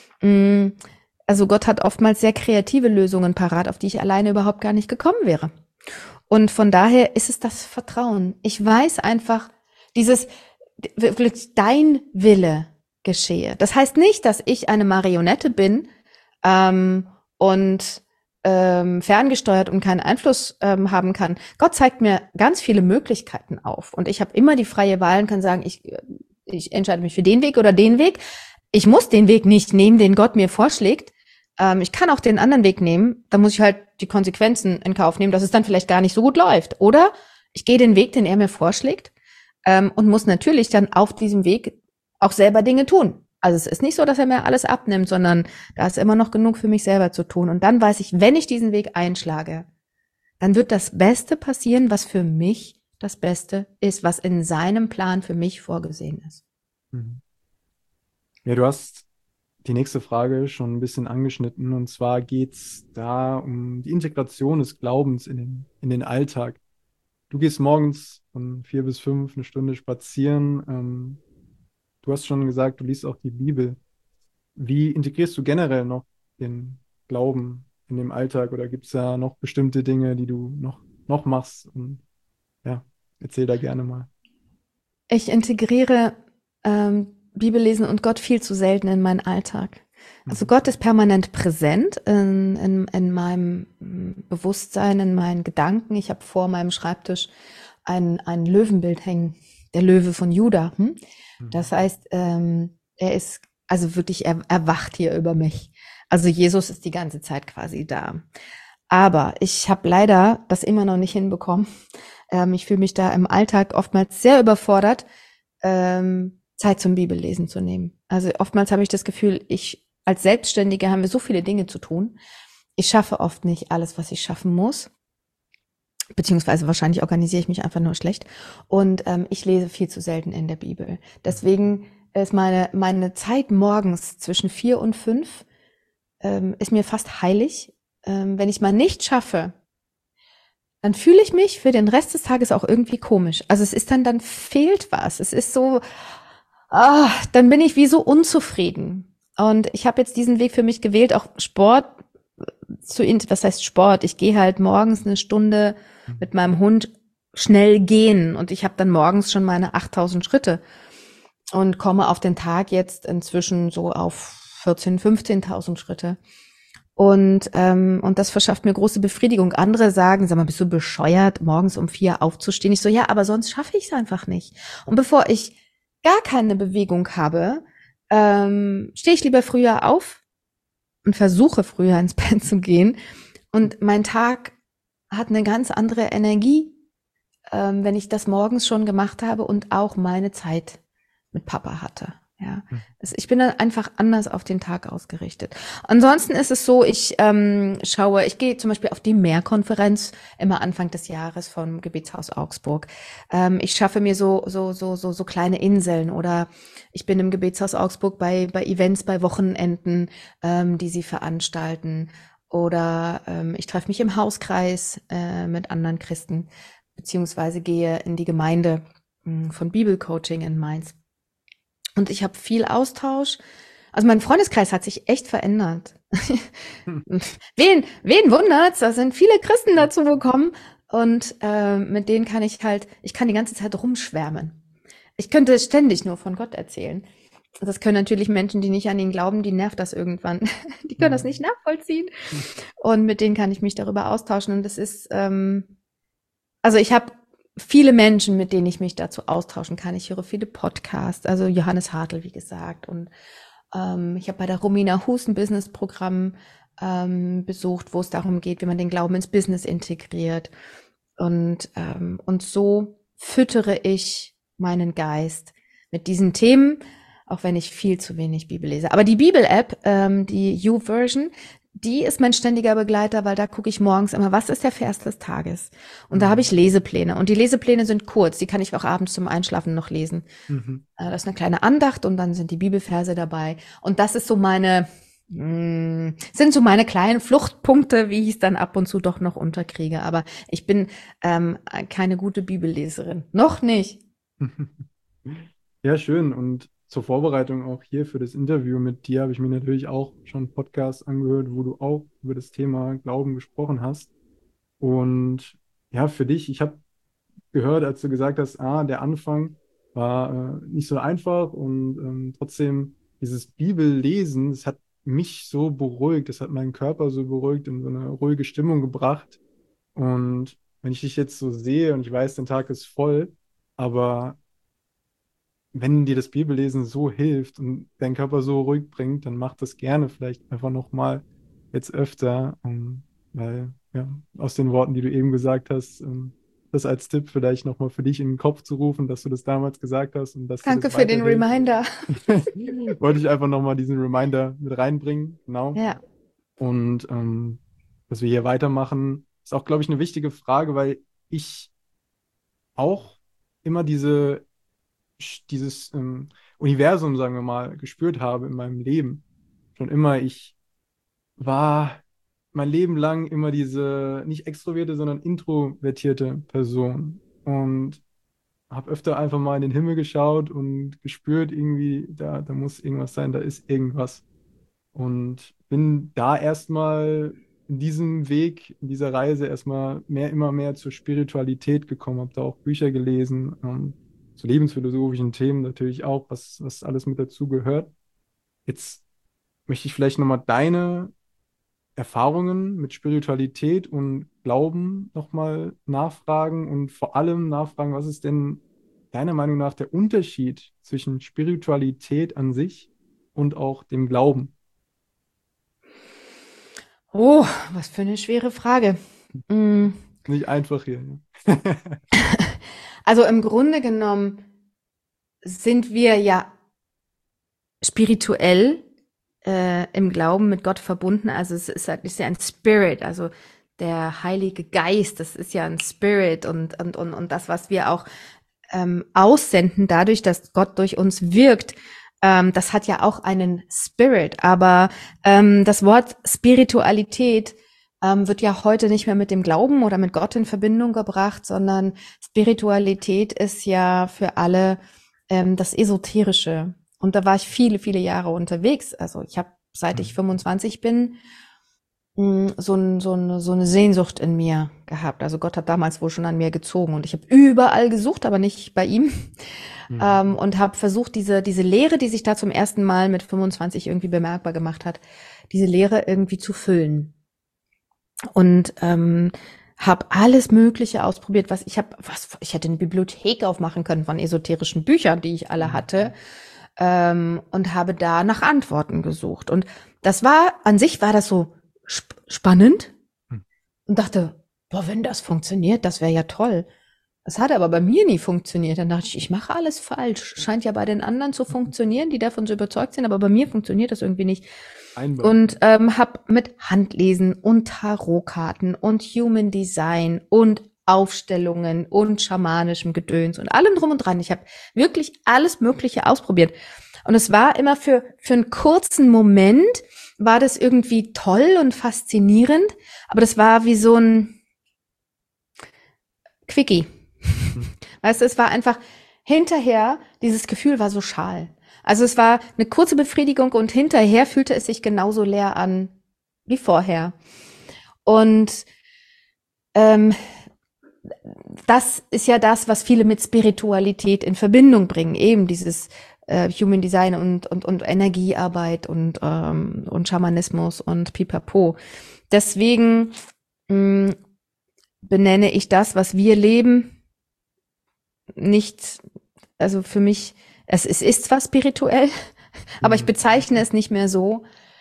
Also Gott hat oftmals sehr kreative Lösungen parat, auf die ich alleine überhaupt gar nicht gekommen wäre. Und von daher ist es das Vertrauen. Ich weiß einfach, dieses wirklich dein Wille geschehe. Das heißt nicht, dass ich eine Marionette bin ähm, und ähm, ferngesteuert und keinen Einfluss ähm, haben kann. Gott zeigt mir ganz viele Möglichkeiten auf. Und ich habe immer die freie Wahl und kann sagen, ich, ich entscheide mich für den Weg oder den Weg. Ich muss den Weg nicht nehmen, den Gott mir vorschlägt. Ähm, ich kann auch den anderen Weg nehmen. Da muss ich halt die Konsequenzen in Kauf nehmen, dass es dann vielleicht gar nicht so gut läuft. Oder ich gehe den Weg, den er mir vorschlägt, ähm, und muss natürlich dann auf diesem Weg auch selber Dinge tun. Also es ist nicht so, dass er mir alles abnimmt, sondern da ist immer noch genug für mich selber zu tun. Und dann weiß ich, wenn ich diesen Weg einschlage, dann wird das Beste passieren, was für mich das Beste ist, was in seinem Plan für mich vorgesehen ist.
Mhm. Ja, du hast die nächste Frage schon ein bisschen angeschnitten. Und zwar geht es da um die Integration des Glaubens in den, in den Alltag. Du gehst morgens von vier bis fünf eine Stunde spazieren. Ähm, du hast schon gesagt, du liest auch die Bibel. Wie integrierst du generell noch den Glauben in den Alltag? Oder gibt es da noch bestimmte Dinge, die du noch, noch machst? Und ja, erzähl da gerne mal.
Ich integriere ähm, Bibellesen und Gott viel zu selten in meinen Alltag. Also
Mhm.
Gott ist permanent präsent in, in, in meinem Bewusstsein, in meinen Gedanken. Ich habe vor meinem Schreibtisch ein, ein Löwenbild hängen, der Löwe von Juda. Hm? Das
Mhm.
heißt, ähm, er ist also wirklich er, erwacht hier über mich. Also Jesus ist die ganze Zeit quasi da. Aber ich habe leider das immer noch nicht hinbekommen. Ähm, ich fühle mich da im Alltag oftmals sehr überfordert, ähm, Zeit zum Bibellesen zu nehmen. Also oftmals habe ich das Gefühl, ich als Selbstständige haben wir so viele Dinge zu tun. Ich schaffe oft nicht alles, was ich schaffen muss. Beziehungsweise wahrscheinlich organisiere ich mich einfach nur schlecht. Und ähm, ich lese viel zu selten in der Bibel. Deswegen ist meine, meine Zeit morgens zwischen vier und fünf ähm, ist mir fast heilig. Ähm, wenn ich mal nicht schaffe, dann fühle ich mich für den Rest des Tages auch irgendwie komisch. Also es ist dann, dann fehlt was. Es ist so, ah, dann bin ich wie so unzufrieden. Und ich habe jetzt diesen Weg für mich gewählt, auch Sport zu, was heißt Sport? Ich gehe halt morgens eine Stunde mit meinem Hund schnell gehen und ich habe dann morgens schon meine achttausend Schritte und komme auf den Tag jetzt inzwischen so auf vierzehntausend, fünfzehntausend Schritte. Und, ähm, und das verschafft mir große Befriedigung. Andere sagen, sag mal, bist du bescheuert, morgens um vier aufzustehen? Ich so, ja, aber sonst schaffe ich es einfach nicht. Und bevor ich gar keine Bewegung habe, ähm, stehe ich lieber früher auf und versuche früher ins Bett zu gehen. Und mein Tag hat eine ganz andere Energie, ähm, wenn ich das morgens schon gemacht habe und auch meine Zeit mit Papa hatte. Ja, also ich bin dann einfach anders auf den Tag ausgerichtet. Ansonsten ist es so, ich ähm, schaue, ich gehe zum Beispiel auf die Mehrkonferenz immer Anfang des Jahres vom Gebetshaus Augsburg. Ähm, ich schaffe mir so so so so so kleine Inseln oder ich bin im Gebetshaus Augsburg bei bei Events, bei Wochenenden, ähm, die sie veranstalten. Oder ähm, ich treffe mich im Hauskreis äh, mit anderen Christen, beziehungsweise gehe in die Gemeinde mh, von Bibelcoaching in Mainz. Und ich habe viel Austausch. Also mein Freundeskreis hat sich echt verändert. Wen, wen wundert's? Da sind viele Christen dazu gekommen und äh, mit denen kann ich halt, ich kann die ganze Zeit rumschwärmen. Ich könnte ständig nur von Gott erzählen. Das können natürlich Menschen, die nicht an ihn glauben, die nervt das irgendwann. Die können das nicht nachvollziehen. Und mit denen kann ich mich darüber austauschen. Und das ist, ähm, also ich habe viele Menschen, mit denen ich mich dazu austauschen kann. Ich höre viele Podcasts, also Johannes Hartl, wie gesagt. Und ähm, ich habe bei der Romina Hus ein Business-Programm ähm, besucht, wo es darum geht, wie man den Glauben ins Business integriert. Und, ähm, und so füttere ich meinen Geist mit diesen Themen, auch wenn ich viel zu wenig Bibel lese. Aber die Bibel-App, ähm, die YouVersion, die ist mein ständiger Begleiter, weil da gucke ich morgens immer, was ist der Vers des Tages? Und da habe ich Lesepläne. Und die Lesepläne sind kurz, die kann ich auch abends zum Einschlafen noch lesen. Mhm. Äh, das ist eine kleine Andacht und dann sind die Bibelverse dabei. Und das ist so meine, mh, sind so meine kleinen Fluchtpunkte, wie ich es dann ab und zu doch noch unterkriege. Aber ich bin ähm, keine gute Bibelleserin. Noch nicht.
Ja, schön. Und zur Vorbereitung auch hier für das Interview mit dir habe ich mir natürlich auch schon Podcasts angehört, wo du auch über das Thema Glauben gesprochen hast. Und ja, für dich, ich habe gehört, als du gesagt hast, ah, der Anfang war äh, nicht so einfach und ähm, trotzdem dieses Bibellesen, das hat mich so beruhigt, das hat meinen Körper so beruhigt, in so eine ruhige Stimmung gebracht. Und wenn ich dich jetzt so sehe und ich weiß, dein Tag ist voll, aber wenn dir das Bibellesen so hilft und deinen Körper so ruhig bringt, dann mach das gerne vielleicht einfach nochmal jetzt öfter, um, weil ja, aus den Worten, die du eben gesagt hast, um, das als Tipp vielleicht nochmal für dich in den Kopf zu rufen, dass du das damals gesagt hast und dass dir
Danke
das
für den
weiterhilft.
Reminder.
Wollte ich einfach nochmal diesen Reminder mit reinbringen, genau.
Ja.
Und ähm, dass wir hier weitermachen, ist auch, glaube ich, eine wichtige Frage, weil ich auch immer diese dieses ähm, Universum, sagen wir mal, gespürt habe in meinem Leben. Schon immer, ich war mein Leben lang immer diese nicht extrovertierte, sondern introvertierte Person. Und habe öfter einfach mal in den Himmel geschaut und gespürt, irgendwie, da, da muss irgendwas sein, da ist irgendwas. Und bin da erstmal in diesem Weg, in dieser Reise erstmal mehr, immer mehr zur Spiritualität gekommen, habe da auch Bücher gelesen, ähm, zu lebensphilosophischen Themen natürlich auch, was, was alles mit dazu gehört. Jetzt möchte ich vielleicht nochmal deine Erfahrungen mit Spiritualität und Glauben nochmal nachfragen und vor allem nachfragen, was ist denn deiner Meinung nach der Unterschied zwischen Spiritualität an sich und auch dem Glauben?
Oh, was für eine schwere Frage. Mm.
Nicht einfach hier.
Also im Grunde genommen sind wir ja spirituell äh, im Glauben mit Gott verbunden. Also es ist, ist ja ein Spirit, also der Heilige Geist, das ist ja ein Spirit und, und, und, und das, was wir auch ähm, aussenden, dadurch, dass Gott durch uns wirkt, ähm, das hat ja auch einen Spirit. Aber ähm, das Wort Spiritualität ähm, wird ja heute nicht mehr mit dem Glauben oder mit Gott in Verbindung gebracht, sondern Spiritualität ist ja für alle ähm, das Esoterische. Und da war ich viele, viele Jahre unterwegs. Also ich habe, seit ich fünfundzwanzig bin, so, ein, so, eine, so eine Sehnsucht in mir gehabt. Also Gott hat damals wohl schon an mir gezogen und ich habe überall gesucht, aber nicht bei ihm. Mhm. Ähm, und habe versucht, diese, diese Lehre, die sich da zum ersten Mal mit fünfundzwanzig irgendwie bemerkbar gemacht hat, diese Lehre irgendwie zu füllen. Und ähm, habe alles Mögliche ausprobiert, was ich habe, was ich hätte eine Bibliothek aufmachen können von esoterischen Büchern, die ich alle hatte, ähm, und habe da nach Antworten gesucht. Und das war, an sich war das so sp- spannend und dachte, boah, wenn das funktioniert, das wäre ja toll. Das hat aber bei mir nie funktioniert. Dann dachte ich, ich mache alles falsch. Scheint ja bei den anderen zu funktionieren, die davon so überzeugt sind, aber bei mir funktioniert das irgendwie nicht. Einbar. Und ähm, habe mit Handlesen und Tarotkarten und Human Design und Aufstellungen und schamanischem Gedöns und allem drum und dran. Ich habe wirklich alles Mögliche ausprobiert. Und es war immer für für einen kurzen Moment, war das irgendwie toll und faszinierend, aber das war wie so ein Quickie. Weißt du, es war einfach hinterher, dieses Gefühl war so schal. Also es war eine kurze Befriedigung und hinterher fühlte es sich genauso leer an wie vorher. Und ähm, das ist ja das, was viele mit Spiritualität in Verbindung bringen, eben dieses äh, Human Design und, und, und Energiearbeit und, ähm, und Schamanismus und Pipapo. Deswegen mh, benenne ich das, was wir leben, nicht, also für mich, es, es ist zwar spirituell, aber ich
Mhm.
bezeichne es nicht mehr so,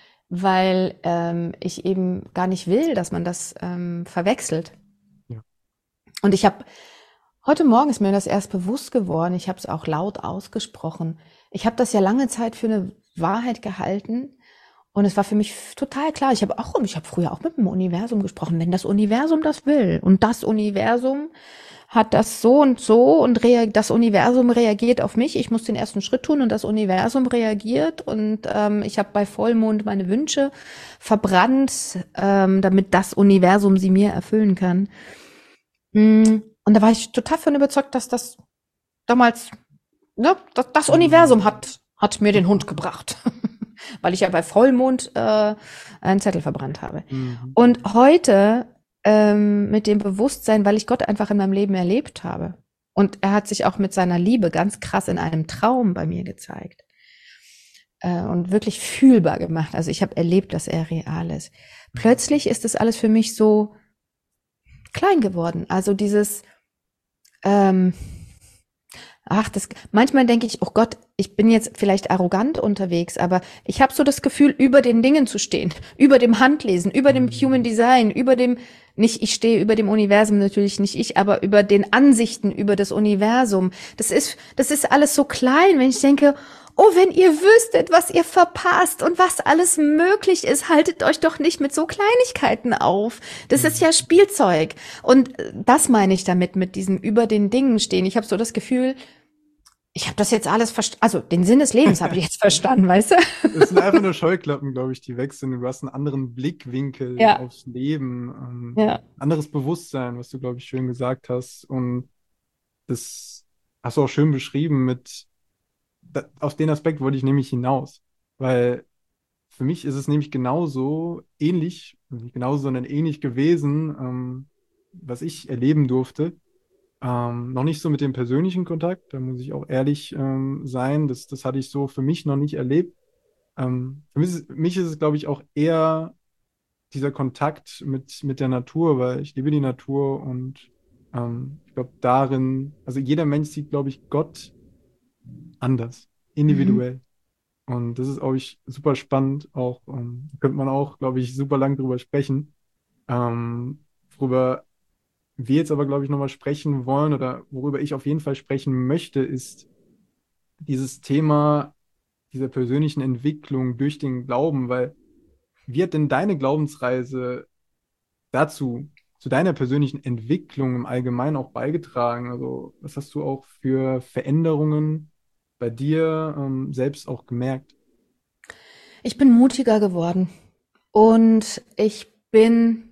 weil ähm, ich eben gar nicht will, dass man das ähm, verwechselt.
Ja.
Und ich habe, heute Morgen ist mir das erst bewusst geworden, ich habe es auch laut ausgesprochen. Ich habe das ja lange Zeit für eine Wahrheit gehalten und es war für mich total klar. Ich habe auch, ich habe früher auch mit dem Universum gesprochen, wenn das Universum das will und das Universum hat das so und so und rea- das Universum reagiert auf mich. Ich muss den ersten Schritt tun und das Universum reagiert und ähm, ich habe bei Vollmond meine Wünsche verbrannt, ähm, damit das Universum sie mir erfüllen kann. Mm, Und da war ich total von überzeugt, dass das damals, ne, das, das Universum
Mhm.
hat, hat mir den Hund gebracht, weil ich ja bei Vollmond äh, einen Zettel verbrannt habe.
Mhm.
Und heute ähm, mit dem Bewusstsein, weil ich Gott einfach in meinem Leben erlebt habe. Und er hat sich auch mit seiner Liebe ganz krass in einem Traum bei mir gezeigt äh, und wirklich fühlbar gemacht. Also ich habe erlebt, dass er real ist. Plötzlich ist das alles für mich so klein geworden. Also dieses, ähm, ach, das, manchmal denke ich, oh Gott, ich bin jetzt vielleicht arrogant unterwegs, aber ich habe so das Gefühl, über den Dingen zu stehen, über dem Handlesen, über dem Human
Mhm.
Design, über dem, nicht ich stehe über dem Universum, natürlich nicht ich, aber über den Ansichten über das Universum. Das ist, das ist alles so klein, wenn ich denke, oh, wenn ihr wüsstet, was ihr verpasst und was alles möglich ist, haltet euch doch nicht mit so Kleinigkeiten auf. Das ist
Mhm.
ja Spielzeug. Und das meine ich damit, mit diesem über den Dingen stehen. Ich habe so das Gefühl, ich habe das jetzt alles verstanden, also den Sinn des Lebens habe ich jetzt verstanden, weißt du?
Es sind einfach nur Scheuklappen, glaube ich, die weg sind. Du hast einen anderen Blickwinkel
Ja,
aufs Leben, ähm,
ja.
anderes Bewusstsein, was du, glaube ich, schön gesagt hast. Und das hast du auch schön beschrieben mit, da, auf den Aspekt wollte ich nämlich hinaus. Weil für mich ist es nämlich genauso ähnlich, nicht genauso, sondern ähnlich gewesen, ähm, was ich erleben durfte. Ähm, noch nicht so mit dem persönlichen Kontakt, da muss ich auch ehrlich ähm, sein. Das, das hatte ich so für mich noch nicht erlebt. Ähm, für mich ist, mich ist es, glaube ich, auch eher dieser Kontakt mit, mit der Natur, weil ich liebe die Natur und ähm, ich glaube darin, also jeder Mensch sieht, glaube ich, Gott anders,
Mhm.
individuell. Und das ist, glaube ich, super spannend. Auch ähm, könnte man auch, glaube ich, super lang drüber sprechen. Ähm, worüber wir jetzt aber, glaube ich, nochmal sprechen wollen oder worüber ich auf jeden Fall sprechen möchte, ist dieses Thema dieser persönlichen Entwicklung durch den Glauben, weil wie hat denn deine Glaubensreise dazu, zu deiner persönlichen Entwicklung im Allgemeinen auch beigetragen? Also, was hast du auch für Veränderungen bei dir ähm, selbst auch gemerkt?
Ich bin mutiger geworden und ich bin,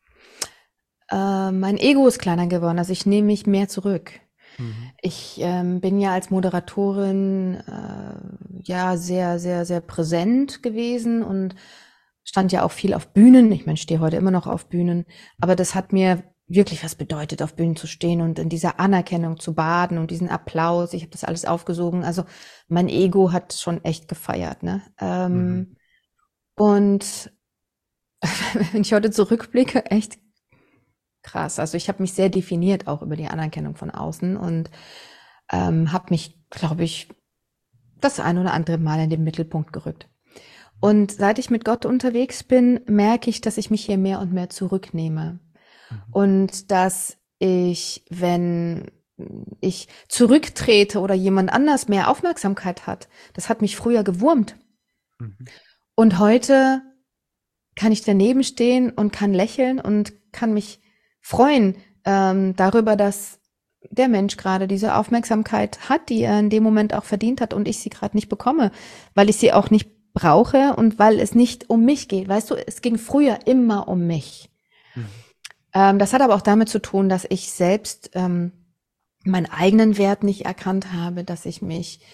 äh, mein Ego ist kleiner geworden, also ich nehme mich mehr zurück.
Mhm.
Ich ähm, bin ja als Moderatorin äh, ja sehr, sehr, sehr präsent gewesen und stand ja auch viel auf Bühnen. Ich meine, ich stehe heute immer noch auf Bühnen, aber das hat mir wirklich was bedeutet, auf Bühnen zu stehen und in dieser Anerkennung zu baden und diesen Applaus. Ich habe das alles aufgesogen. Also mein Ego hat schon echt gefeiert, ne?
Mhm.
Ähm, und wenn ich heute zurückblicke, echt krass. Also ich habe mich sehr definiert auch über die Anerkennung von außen und ähm, habe mich, glaube ich, das ein oder andere Mal in den Mittelpunkt gerückt. Und seit ich mit Gott unterwegs bin, merke ich, dass ich mich hier mehr und mehr zurücknehme.
Mhm.
Und dass ich, wenn ich zurücktrete oder jemand anders mehr Aufmerksamkeit hat, das hat mich früher gewurmt.
Mhm.
Und heute kann ich daneben stehen und kann lächeln und kann mich freuen ähm, darüber, dass der Mensch gerade diese Aufmerksamkeit hat, die er in dem Moment auch verdient hat und ich sie gerade nicht bekomme, weil ich sie auch nicht brauche und weil es nicht um mich geht. Weißt du, es ging früher immer um mich.
Mhm.
Ähm, das hat aber auch damit zu tun, dass ich selbst ähm, meinen eigenen Wert nicht erkannt habe, dass ich mich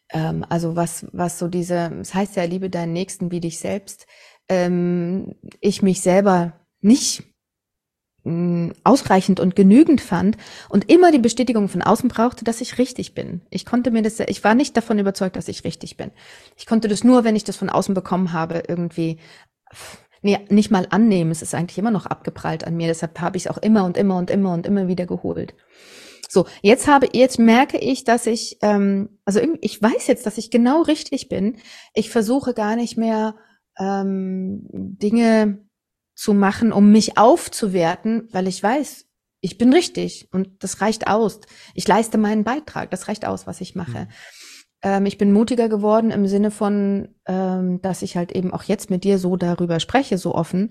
Ähm, also was, was so diese, es heißt ja, liebe deinen Nächsten wie dich selbst, ähm, ich mich selber nicht mh, ausreichend und genügend fand und immer die Bestätigung von außen brauchte, dass ich richtig bin. Ich konnte mir das, ich war nicht davon überzeugt, dass ich richtig bin. Ich konnte das nur, wenn ich das von außen bekommen habe, irgendwie, nee, nicht mal annehmen. Es ist eigentlich immer noch abgeprallt an mir. Deshalb habe ich es auch immer und immer und immer und immer wieder geholt. So, jetzt habe, jetzt merke ich, dass ich, ähm, also irgendwie- ich weiß jetzt, dass ich genau richtig bin. Ich versuche gar nicht mehr ähm, Dinge zu machen, um mich aufzuwerten, weil ich weiß, ich bin richtig und das reicht aus. Ich leiste meinen Beitrag, das reicht aus, was ich mache.
Mhm.
Ähm, ich bin mutiger geworden im Sinne von, ähm, dass ich halt eben auch jetzt mit dir so darüber spreche, so offen,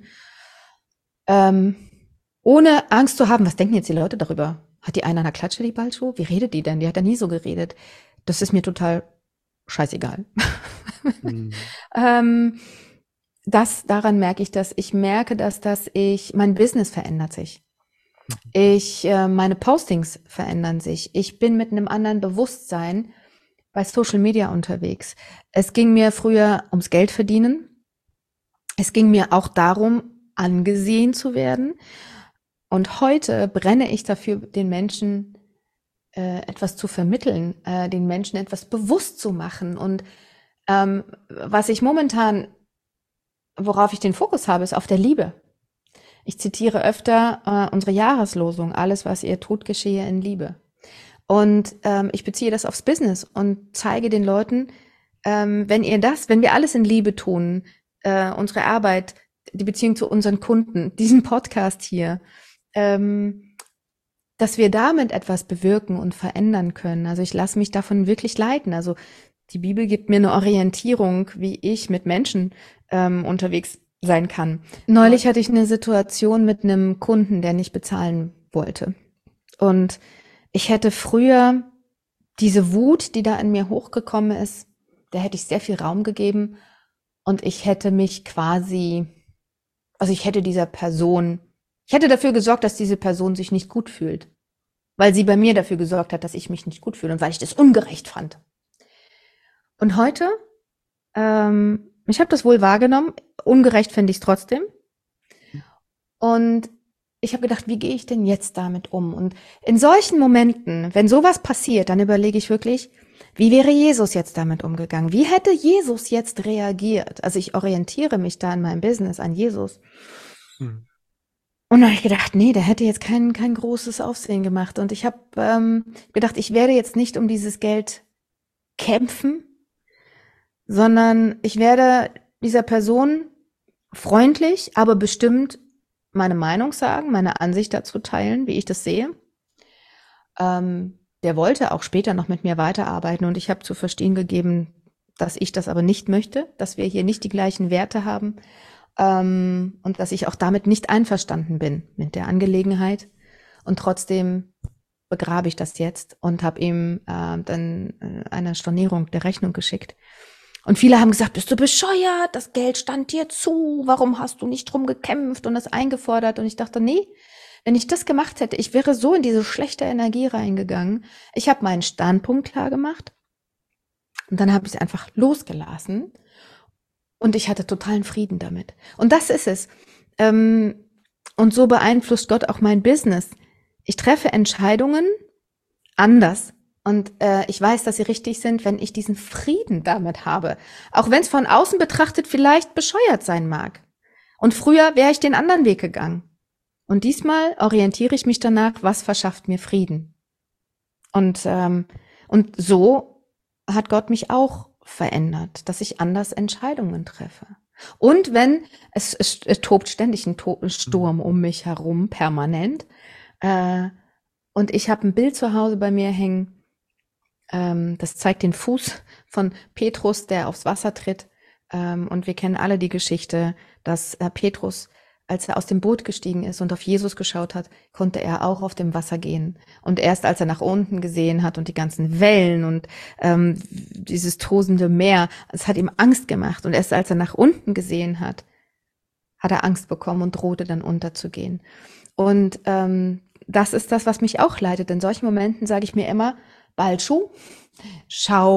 ähm, ohne Angst zu haben, was denken jetzt die Leute darüber? Hat die eine an der Klatsche, die Balschuh? Wie redet die denn? Die hat ja nie so geredet. Das ist mir total scheißegal.
Mhm.
ähm, das, daran merke ich das. Ich merke, dass das ich, mein Business verändert sich. Ich, äh, meine Postings verändern sich. Ich bin mit einem anderen Bewusstsein bei Social Media unterwegs. Es ging mir früher ums Geld verdienen. Es ging mir auch darum, angesehen zu werden. Und heute brenne ich dafür, den Menschen äh, etwas zu vermitteln, äh, den Menschen etwas bewusst zu machen. Und ähm, was ich momentan, worauf ich den Fokus habe, ist auf der Liebe. Ich zitiere öfter äh, unsere Jahreslosung, alles, was ihr tut, geschehe in Liebe. Und ähm, ich beziehe das aufs Business und zeige den Leuten, ähm, wenn ihr das, wenn wir alles in Liebe tun, äh, unsere Arbeit, die Beziehung zu unseren Kunden, diesen Podcast hier, ähm, dass wir damit etwas bewirken und verändern können. Also ich lasse mich davon wirklich leiten. Also die Bibel gibt mir eine Orientierung, wie ich mit Menschen ähm, unterwegs sein kann. Neulich hatte ich eine Situation mit einem Kunden, der nicht bezahlen wollte. Und ich hätte früher diese Wut, die da in mir hochgekommen ist, der hätte ich sehr viel Raum gegeben und ich hätte mich quasi, also ich hätte dieser Person, ich hätte dafür gesorgt, dass diese Person sich nicht gut fühlt, weil sie bei mir dafür gesorgt hat, dass ich mich nicht gut fühle und weil ich das ungerecht fand. Und heute, ähm, ich habe das wohl wahrgenommen, ungerecht finde ich es trotzdem. Und ich habe gedacht, wie gehe ich denn jetzt damit um? Und in solchen Momenten, wenn sowas passiert, dann überlege ich wirklich, wie wäre Jesus jetzt damit umgegangen? Wie hätte Jesus jetzt reagiert? Also ich orientiere mich da in meinem Business an Jesus.
Mhm.
Und dann habe ich gedacht, nee, der hätte jetzt kein, kein großes Aufsehen gemacht. Und ich habe ähm, gedacht, ich werde jetzt nicht um dieses Geld kämpfen, sondern ich werde dieser Person freundlich, aber bestimmt meine Meinung sagen, meine Ansicht dazu teilen, wie ich das sehe. Ähm, der wollte auch später noch mit mir weiterarbeiten und ich habe zu verstehen gegeben, dass ich das aber nicht möchte, dass wir hier nicht die gleichen Werte haben ähm, und dass ich auch damit nicht einverstanden bin mit der Angelegenheit. Und trotzdem begrabe ich das jetzt und habe ihm äh, dann äh, eine Stornierung der Rechnung geschickt. Und viele haben gesagt, bist du bescheuert? Das Geld stand dir zu. Warum hast du nicht drum gekämpft und das eingefordert? Und ich dachte, nee, wenn ich das gemacht hätte, ich wäre so in diese schlechte Energie reingegangen. Ich habe meinen Standpunkt klar gemacht und dann habe ich es einfach losgelassen und ich hatte totalen Frieden damit. Und das ist es. Ähm, und so beeinflusst Gott auch mein Business. Ich treffe Entscheidungen anders. Und äh, ich weiß, dass sie richtig sind, wenn ich diesen Frieden damit habe. Auch wenn es von außen betrachtet vielleicht bescheuert sein mag. Und früher wäre ich den anderen Weg gegangen. Und diesmal orientiere ich mich danach, was verschafft mir Frieden. Und, ähm, und so hat Gott mich auch verändert, dass ich anders Entscheidungen treffe. Und wenn, es, es, es tobt ständig ein to- Sturm um mich herum, permanent, äh, und ich habe ein Bild zu Hause bei mir hängen, ähm, das zeigt den Fuß von Petrus, der aufs Wasser tritt. Ähm, und wir kennen alle die Geschichte, dass äh, Petrus, als er aus dem Boot gestiegen ist und auf Jesus geschaut hat, konnte er auch auf dem Wasser gehen. Und erst als er nach unten gesehen hat und die ganzen Wellen und ähm, dieses tosende Meer, es hat ihm Angst gemacht. Und erst als er nach unten gesehen hat, hat er Angst bekommen und drohte dann unterzugehen. Und ähm, das ist das, was mich auch leitet. In solchen Momenten sage ich mir immer, Balschuh, schau,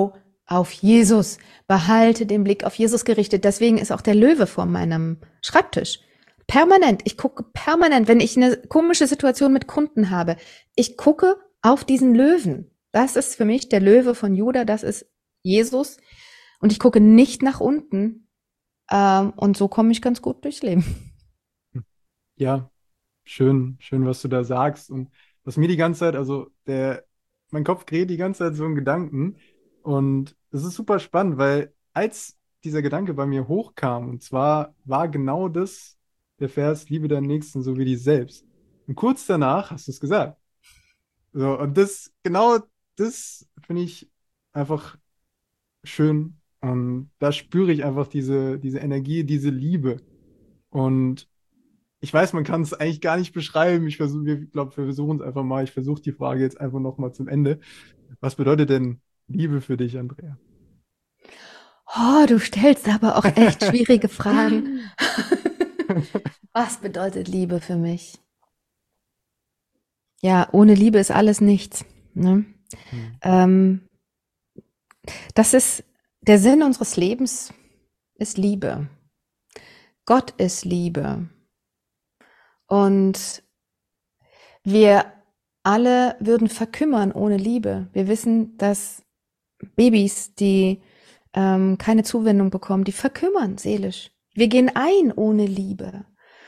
auf Jesus. Behalte den Blick auf Jesus gerichtet. Deswegen ist auch der Löwe vor meinem Schreibtisch. Permanent. Ich gucke permanent, wenn ich eine komische Situation mit Kunden habe. Ich gucke auf diesen Löwen. Das ist für mich der Löwe von Judah. Das ist Jesus. Und ich gucke nicht nach unten. Ähm, und so komme ich ganz gut durchs Leben.
Ja, schön, schön, was du da sagst. Und was mir die ganze Zeit, also der, mein Kopf kreiert die ganze Zeit so einen Gedanken. Und es ist super spannend, weil als dieser Gedanke bei mir hochkam, und zwar war genau das der Vers, liebe deinen Nächsten so wie dich selbst. Und kurz danach hast du es gesagt. So, und das, genau das finde ich einfach schön. Und da spüre ich einfach diese, diese Energie, diese Liebe. Und ich weiß, man kann es eigentlich gar nicht beschreiben. Ich versuche, wir, glaube, wir versuchen es einfach mal. Ich versuche die Frage jetzt einfach nochmal zum Ende. Was bedeutet denn Liebe für dich, Andrea?
Oh, du stellst aber auch echt schwierige Fragen. Was bedeutet Liebe für mich? Ja, ohne Liebe ist alles nichts. Ne?
Hm.
Ähm, das ist der Sinn unseres Lebens, ist Liebe. Gott ist Liebe. Und wir alle würden verkümmern ohne Liebe. Wir wissen, dass Babys, die ähm, keine Zuwendung bekommen, die verkümmern seelisch. Wir gehen ein ohne Liebe.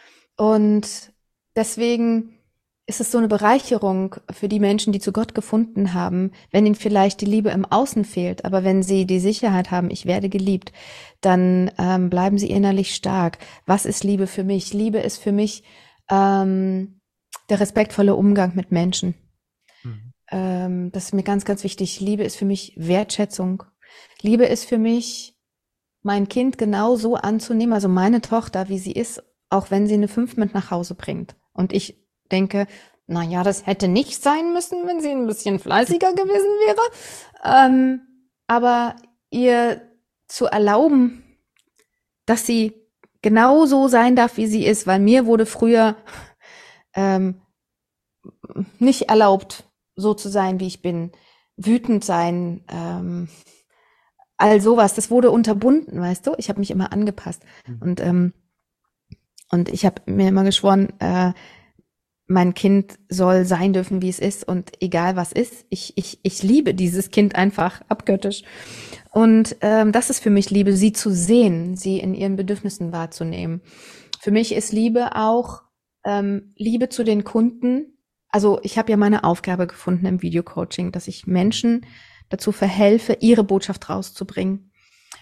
Und deswegen ist es so eine Bereicherung für die Menschen, die zu Gott gefunden haben, wenn ihnen vielleicht die Liebe im Außen fehlt, aber wenn sie die Sicherheit haben, ich werde geliebt, dann ähm, bleiben sie innerlich stark. Was ist Liebe für mich? Liebe ist für mich ähm, der respektvolle Umgang mit Menschen.
Mhm.
Ähm, das ist mir ganz, ganz wichtig. Liebe ist für mich Wertschätzung. Liebe ist für mich, mein Kind genau so anzunehmen, also meine Tochter, wie sie ist, auch wenn sie eine fünf mit nach Hause bringt. Und ich denke, na ja, das hätte nicht sein müssen, wenn sie ein bisschen fleißiger gewesen wäre. Ähm, aber ihr zu erlauben, dass sie genau so sein darf, wie sie ist, weil mir wurde früher ähm, nicht erlaubt, so zu sein, wie ich bin, wütend sein, ähm, all sowas, das wurde unterbunden, weißt du? Ich habe mich immer angepasst.
Mhm.
Und, ähm, und ich habe mir immer geschworen, äh, mein Kind soll sein dürfen, wie es ist und egal was ist, ich, ich, ich liebe dieses Kind einfach abgöttisch. Und ähm, das ist für mich Liebe, sie zu sehen, sie in ihren Bedürfnissen wahrzunehmen. Für mich ist Liebe auch ähm, Liebe zu den Kunden. Also ich habe ja meine Aufgabe gefunden im Videocoaching, dass ich Menschen dazu verhelfe, ihre Botschaft rauszubringen.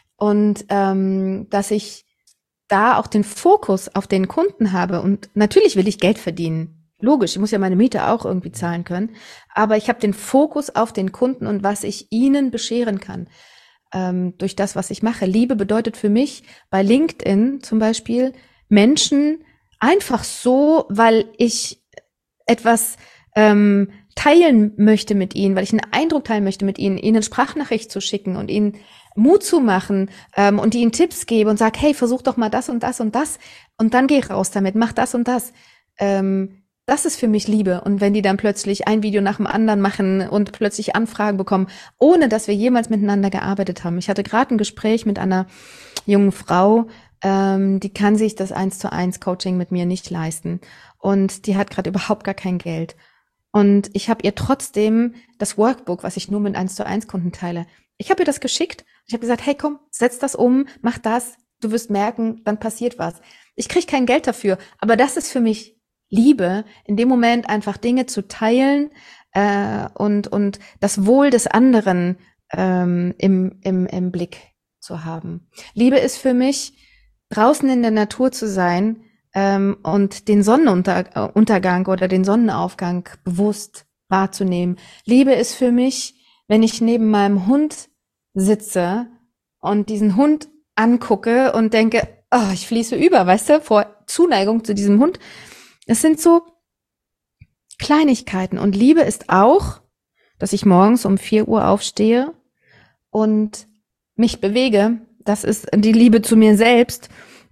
Und ähm, dass ich da auch den Fokus auf den Kunden habe. Und natürlich will ich Geld verdienen. Logisch, ich muss ja meine Miete auch irgendwie zahlen können. Aber ich habe den Fokus auf den Kunden und was ich ihnen bescheren kann ähm, durch das, was ich mache. Liebe bedeutet für mich bei LinkedIn zum Beispiel Menschen einfach so, weil ich etwas ähm, teilen möchte mit ihnen, weil ich einen Eindruck teilen möchte mit ihnen, ihnen Sprachnachricht zu schicken und ihnen Mut zu machen ähm, und ihnen Tipps gebe und sag, hey, versuch doch mal das und das und das und dann geh raus damit, mach das und das. Ähm, das ist für mich Liebe. Und wenn die dann plötzlich ein Video nach dem anderen machen und plötzlich Anfragen bekommen, ohne dass wir jemals miteinander gearbeitet haben. Ich hatte gerade ein Gespräch mit einer jungen Frau, ähm, die kann sich das eins zu eins Coaching mit mir nicht leisten. Und die hat gerade überhaupt gar kein Geld. Und ich habe ihr trotzdem das Workbook, was ich nur mit eins zu eins Kunden teile, ich habe ihr das geschickt. Ich habe gesagt, hey komm, setz das um, mach das, du wirst merken, dann passiert was. Ich kriege kein Geld dafür, aber das ist für mich Liebe, in dem Moment einfach Dinge zu teilen äh, und und das Wohl des anderen ähm, im, im, im Blick zu haben. Liebe ist für mich, draußen in der Natur zu sein ähm, und den Sonnenuntergang oder den Sonnenaufgang bewusst wahrzunehmen. Liebe ist für mich, wenn ich neben meinem Hund sitze und diesen Hund angucke und denke, oh, ich fließe über, weißt du, vor Zuneigung zu diesem Hund. Es sind so Kleinigkeiten. Und Liebe ist auch, dass ich morgens um vier Uhr aufstehe und mich bewege. Das ist die Liebe zu mir selbst.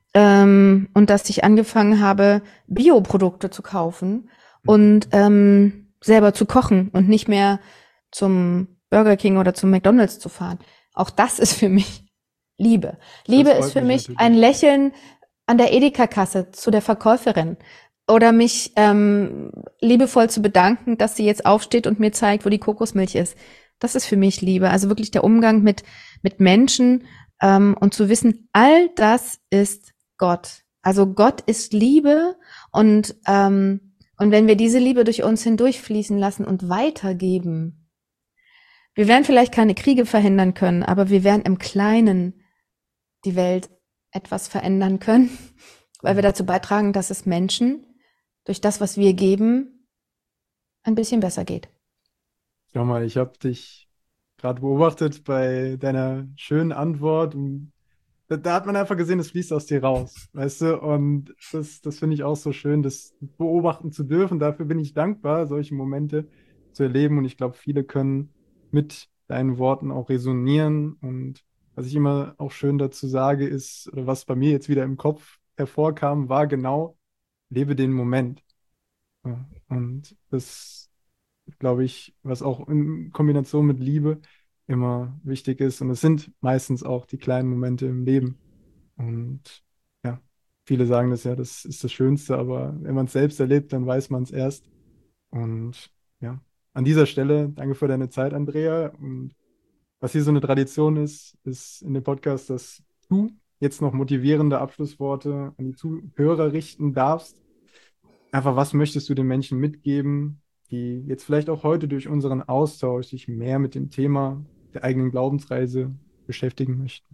Ähm, und dass ich angefangen habe, Bioprodukte zu kaufen und ähm, selber zu kochen und nicht mehr zum Burger King oder zum McDonald's zu fahren. Auch das ist für mich Liebe. Liebe
Das
ist
freut
für
mich
mich ein
natürlich.
Lächeln an der Edeka-Kasse zu der Verkäuferin oder mich ähm, liebevoll zu bedanken, dass sie jetzt aufsteht und mir zeigt, wo die Kokosmilch ist. Das ist für mich Liebe. Also wirklich der Umgang mit mit Menschen ähm, und zu wissen, all das ist Gott. Also Gott ist Liebe und ähm, und wenn wir diese Liebe durch uns hindurchfließen lassen und weitergeben, wir werden vielleicht keine Kriege verhindern können, aber wir werden im Kleinen die Welt etwas verändern können, weil wir
Mhm.
dazu beitragen, dass es Menschen durch das, was wir geben, ein bisschen besser geht.
Schau mal, ich habe dich gerade beobachtet bei deiner schönen Antwort und da, da hat man einfach gesehen, es fließt aus dir raus, weißt du? Und das, das finde ich auch so schön, das beobachten zu dürfen. Dafür bin ich dankbar, solche Momente zu erleben. Und ich glaube, viele können mit deinen Worten auch resonieren. Und was ich immer auch schön dazu sage, ist, oder was bei mir jetzt wieder im Kopf hervorkam, war genau, lebe den Moment. Ja, und das, glaube ich, was auch in Kombination mit Liebe immer wichtig ist. Und es sind meistens auch die kleinen Momente im Leben. Und ja, viele sagen das ja, das ist das Schönste, aber wenn man es selbst erlebt, dann weiß man es erst. Und ja, an dieser Stelle danke für deine Zeit, Andrea. Und was hier so eine Tradition ist, ist in dem Podcast, dass du jetzt noch motivierende Abschlussworte an die Zuhörer richten darfst. Einfach, was möchtest du den Menschen mitgeben, die jetzt vielleicht auch heute durch unseren Austausch sich mehr mit dem Thema der eigenen Glaubensreise beschäftigen möchten?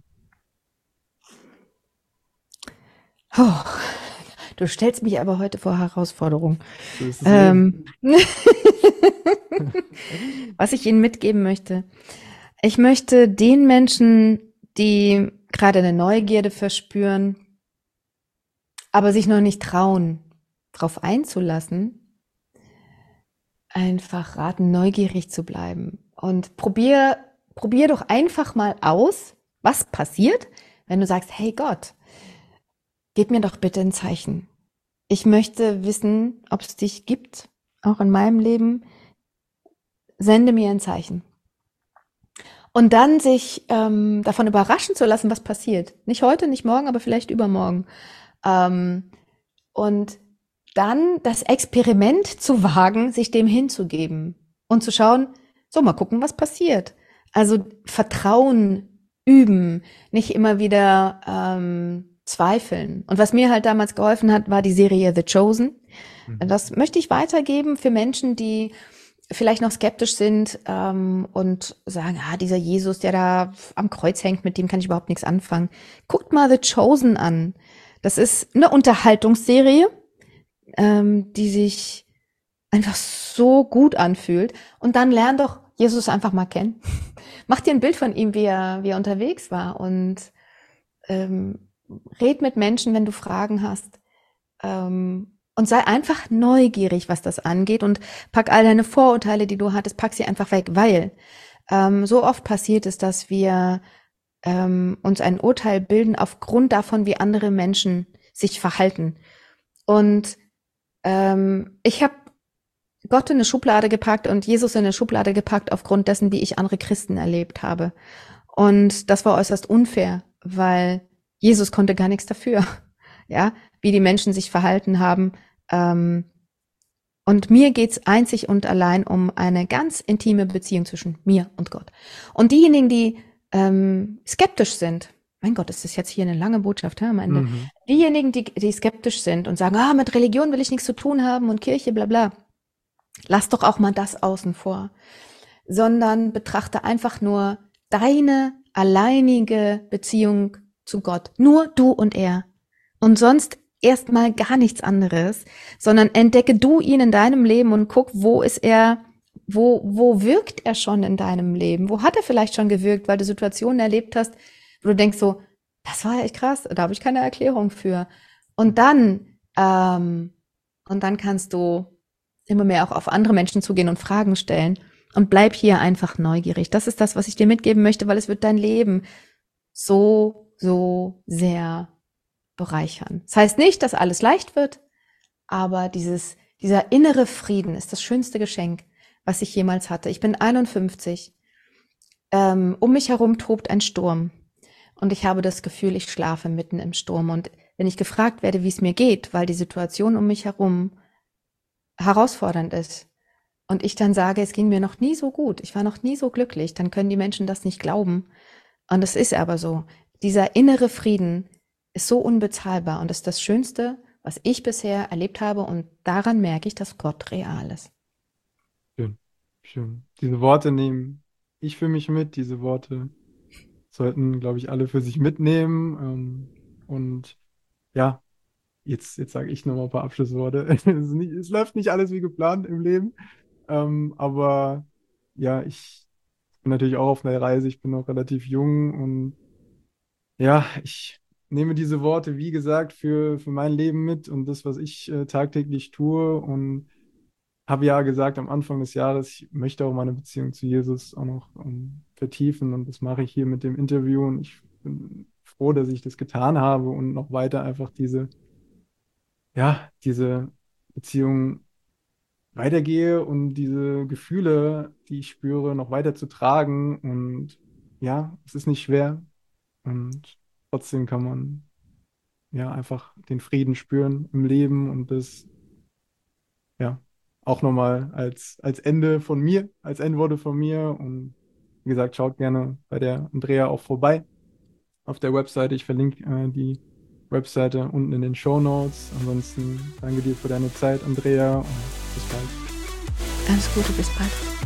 Oh, du stellst mich aber heute vor Herausforderungen.
So ist das Leben.
Ähm, was ich Ihnen mitgeben möchte. Ich möchte den Menschen, die gerade eine Neugierde verspüren, aber sich noch nicht trauen, darauf einzulassen, einfach raten, neugierig zu bleiben. Und probier, probier doch einfach mal aus, was passiert, wenn du sagst, hey Gott, gib mir doch bitte ein Zeichen. Ich möchte wissen, ob es dich gibt, auch in meinem Leben. Sende mir ein Zeichen. Und dann sich ähm, davon überraschen zu lassen, was passiert. Nicht heute, nicht morgen, aber vielleicht übermorgen. Ähm, und dann das Experiment zu wagen, sich dem hinzugeben und zu schauen, so mal gucken, was passiert. Also Vertrauen üben, nicht immer wieder ähm, zweifeln. Und was mir halt damals geholfen hat, war die Serie The Chosen.
Mhm.
Das möchte ich weitergeben für Menschen, die vielleicht noch skeptisch sind ähm, und sagen, ah, dieser Jesus, der da am Kreuz hängt, mit dem kann ich überhaupt nichts anfangen. Guckt mal The Chosen an. Das ist eine Unterhaltungsserie, ähm, die sich einfach so gut anfühlt. Und dann lern doch Jesus einfach mal kennen. Mach dir ein Bild von ihm, wie er, wie er unterwegs war und ähm, red mit Menschen, wenn du Fragen hast. Ähm, und sei einfach neugierig, was das angeht und pack all deine Vorurteile, die du hattest, pack sie einfach weg, weil ähm, so oft passiert es, dass wir ähm, uns ein Urteil bilden aufgrund davon, wie andere Menschen sich verhalten. Und ähm, ich habe Gott in eine Schublade gepackt und Jesus in eine Schublade gepackt aufgrund dessen, wie ich andere Christen erlebt habe. Und das war äußerst unfair, weil Jesus konnte gar nichts dafür, ja, wie die Menschen sich verhalten haben. Ähm, und mir geht's einzig und allein um eine ganz intime Beziehung zwischen mir und Gott. Und diejenigen, die ähm, skeptisch sind, mein Gott, ist das jetzt hier eine lange Botschaft, ja, am Ende.
Mhm.
Diejenigen, die, die skeptisch sind und sagen, ah, mit Religion will ich nichts zu tun haben und Kirche, bla bla, lass doch auch mal das außen vor, sondern betrachte einfach nur deine alleinige Beziehung zu Gott. Nur du und er. Und sonst erstmal gar nichts anderes, sondern entdecke du ihn in deinem Leben und guck, wo ist er, wo, wo wirkt er schon in deinem Leben? Wo hat er vielleicht schon gewirkt, weil du Situationen erlebt hast, wo du denkst so, das war echt krass, da habe ich keine Erklärung für. Und dann, ähm, und dann kannst du immer mehr auch auf andere Menschen zugehen und Fragen stellen. Und bleib hier einfach neugierig. Das ist das, was ich dir mitgeben möchte, weil es wird dein Leben so, so sehr bereichern. Das heißt nicht, dass alles leicht wird, aber dieses, dieser innere Frieden ist das schönste Geschenk, was ich jemals hatte. Ich bin einundfünfzig. Ähm, um mich herum tobt ein Sturm und ich habe das Gefühl, ich schlafe mitten im Sturm. Und wenn ich gefragt werde, wie es mir geht, weil die Situation um mich herum herausfordernd ist und ich dann sage, es ging mir noch nie so gut, ich war noch nie so glücklich, dann können die Menschen das nicht glauben. Und es ist aber so. Dieser innere Frieden ist so unbezahlbar und ist das Schönste, was ich bisher erlebt habe. Und daran merke ich, dass Gott real ist.
Schön, schön. Diese Worte nehmen ich für mich mit. Diese Worte sollten, glaube ich, alle für sich mitnehmen. Ähm, und ja, jetzt, jetzt sage ich nochmal ein paar Abschlussworte. Es ist nicht, es läuft nicht alles wie geplant im Leben. Ähm, aber ja, ich bin natürlich auch auf einer Reise. Ich bin noch relativ jung und ja, ich nehme diese Worte, wie gesagt, für, für mein Leben mit und das, was ich äh, tagtäglich tue. Und habe ja gesagt am Anfang des Jahres, ich möchte auch meine Beziehung zu Jesus auch noch ähm, vertiefen und das mache ich hier mit dem Interview und ich bin froh, dass ich das getan habe und noch weiter einfach diese, ja, diese Beziehung weitergehe und diese Gefühle, die ich spüre, noch weiter zu tragen und ja, es ist nicht schwer und trotzdem kann man ja einfach den Frieden spüren im Leben und das ja, auch nochmal als, als Ende von mir, als Endworte von mir. Und wie gesagt, schaut gerne bei der Andrea auch vorbei auf der Webseite. Ich verlinke äh, die Webseite unten in den Show Notes. Ansonsten danke dir für deine Zeit, Andrea, und bis bald.
Alles Gute, bis bald.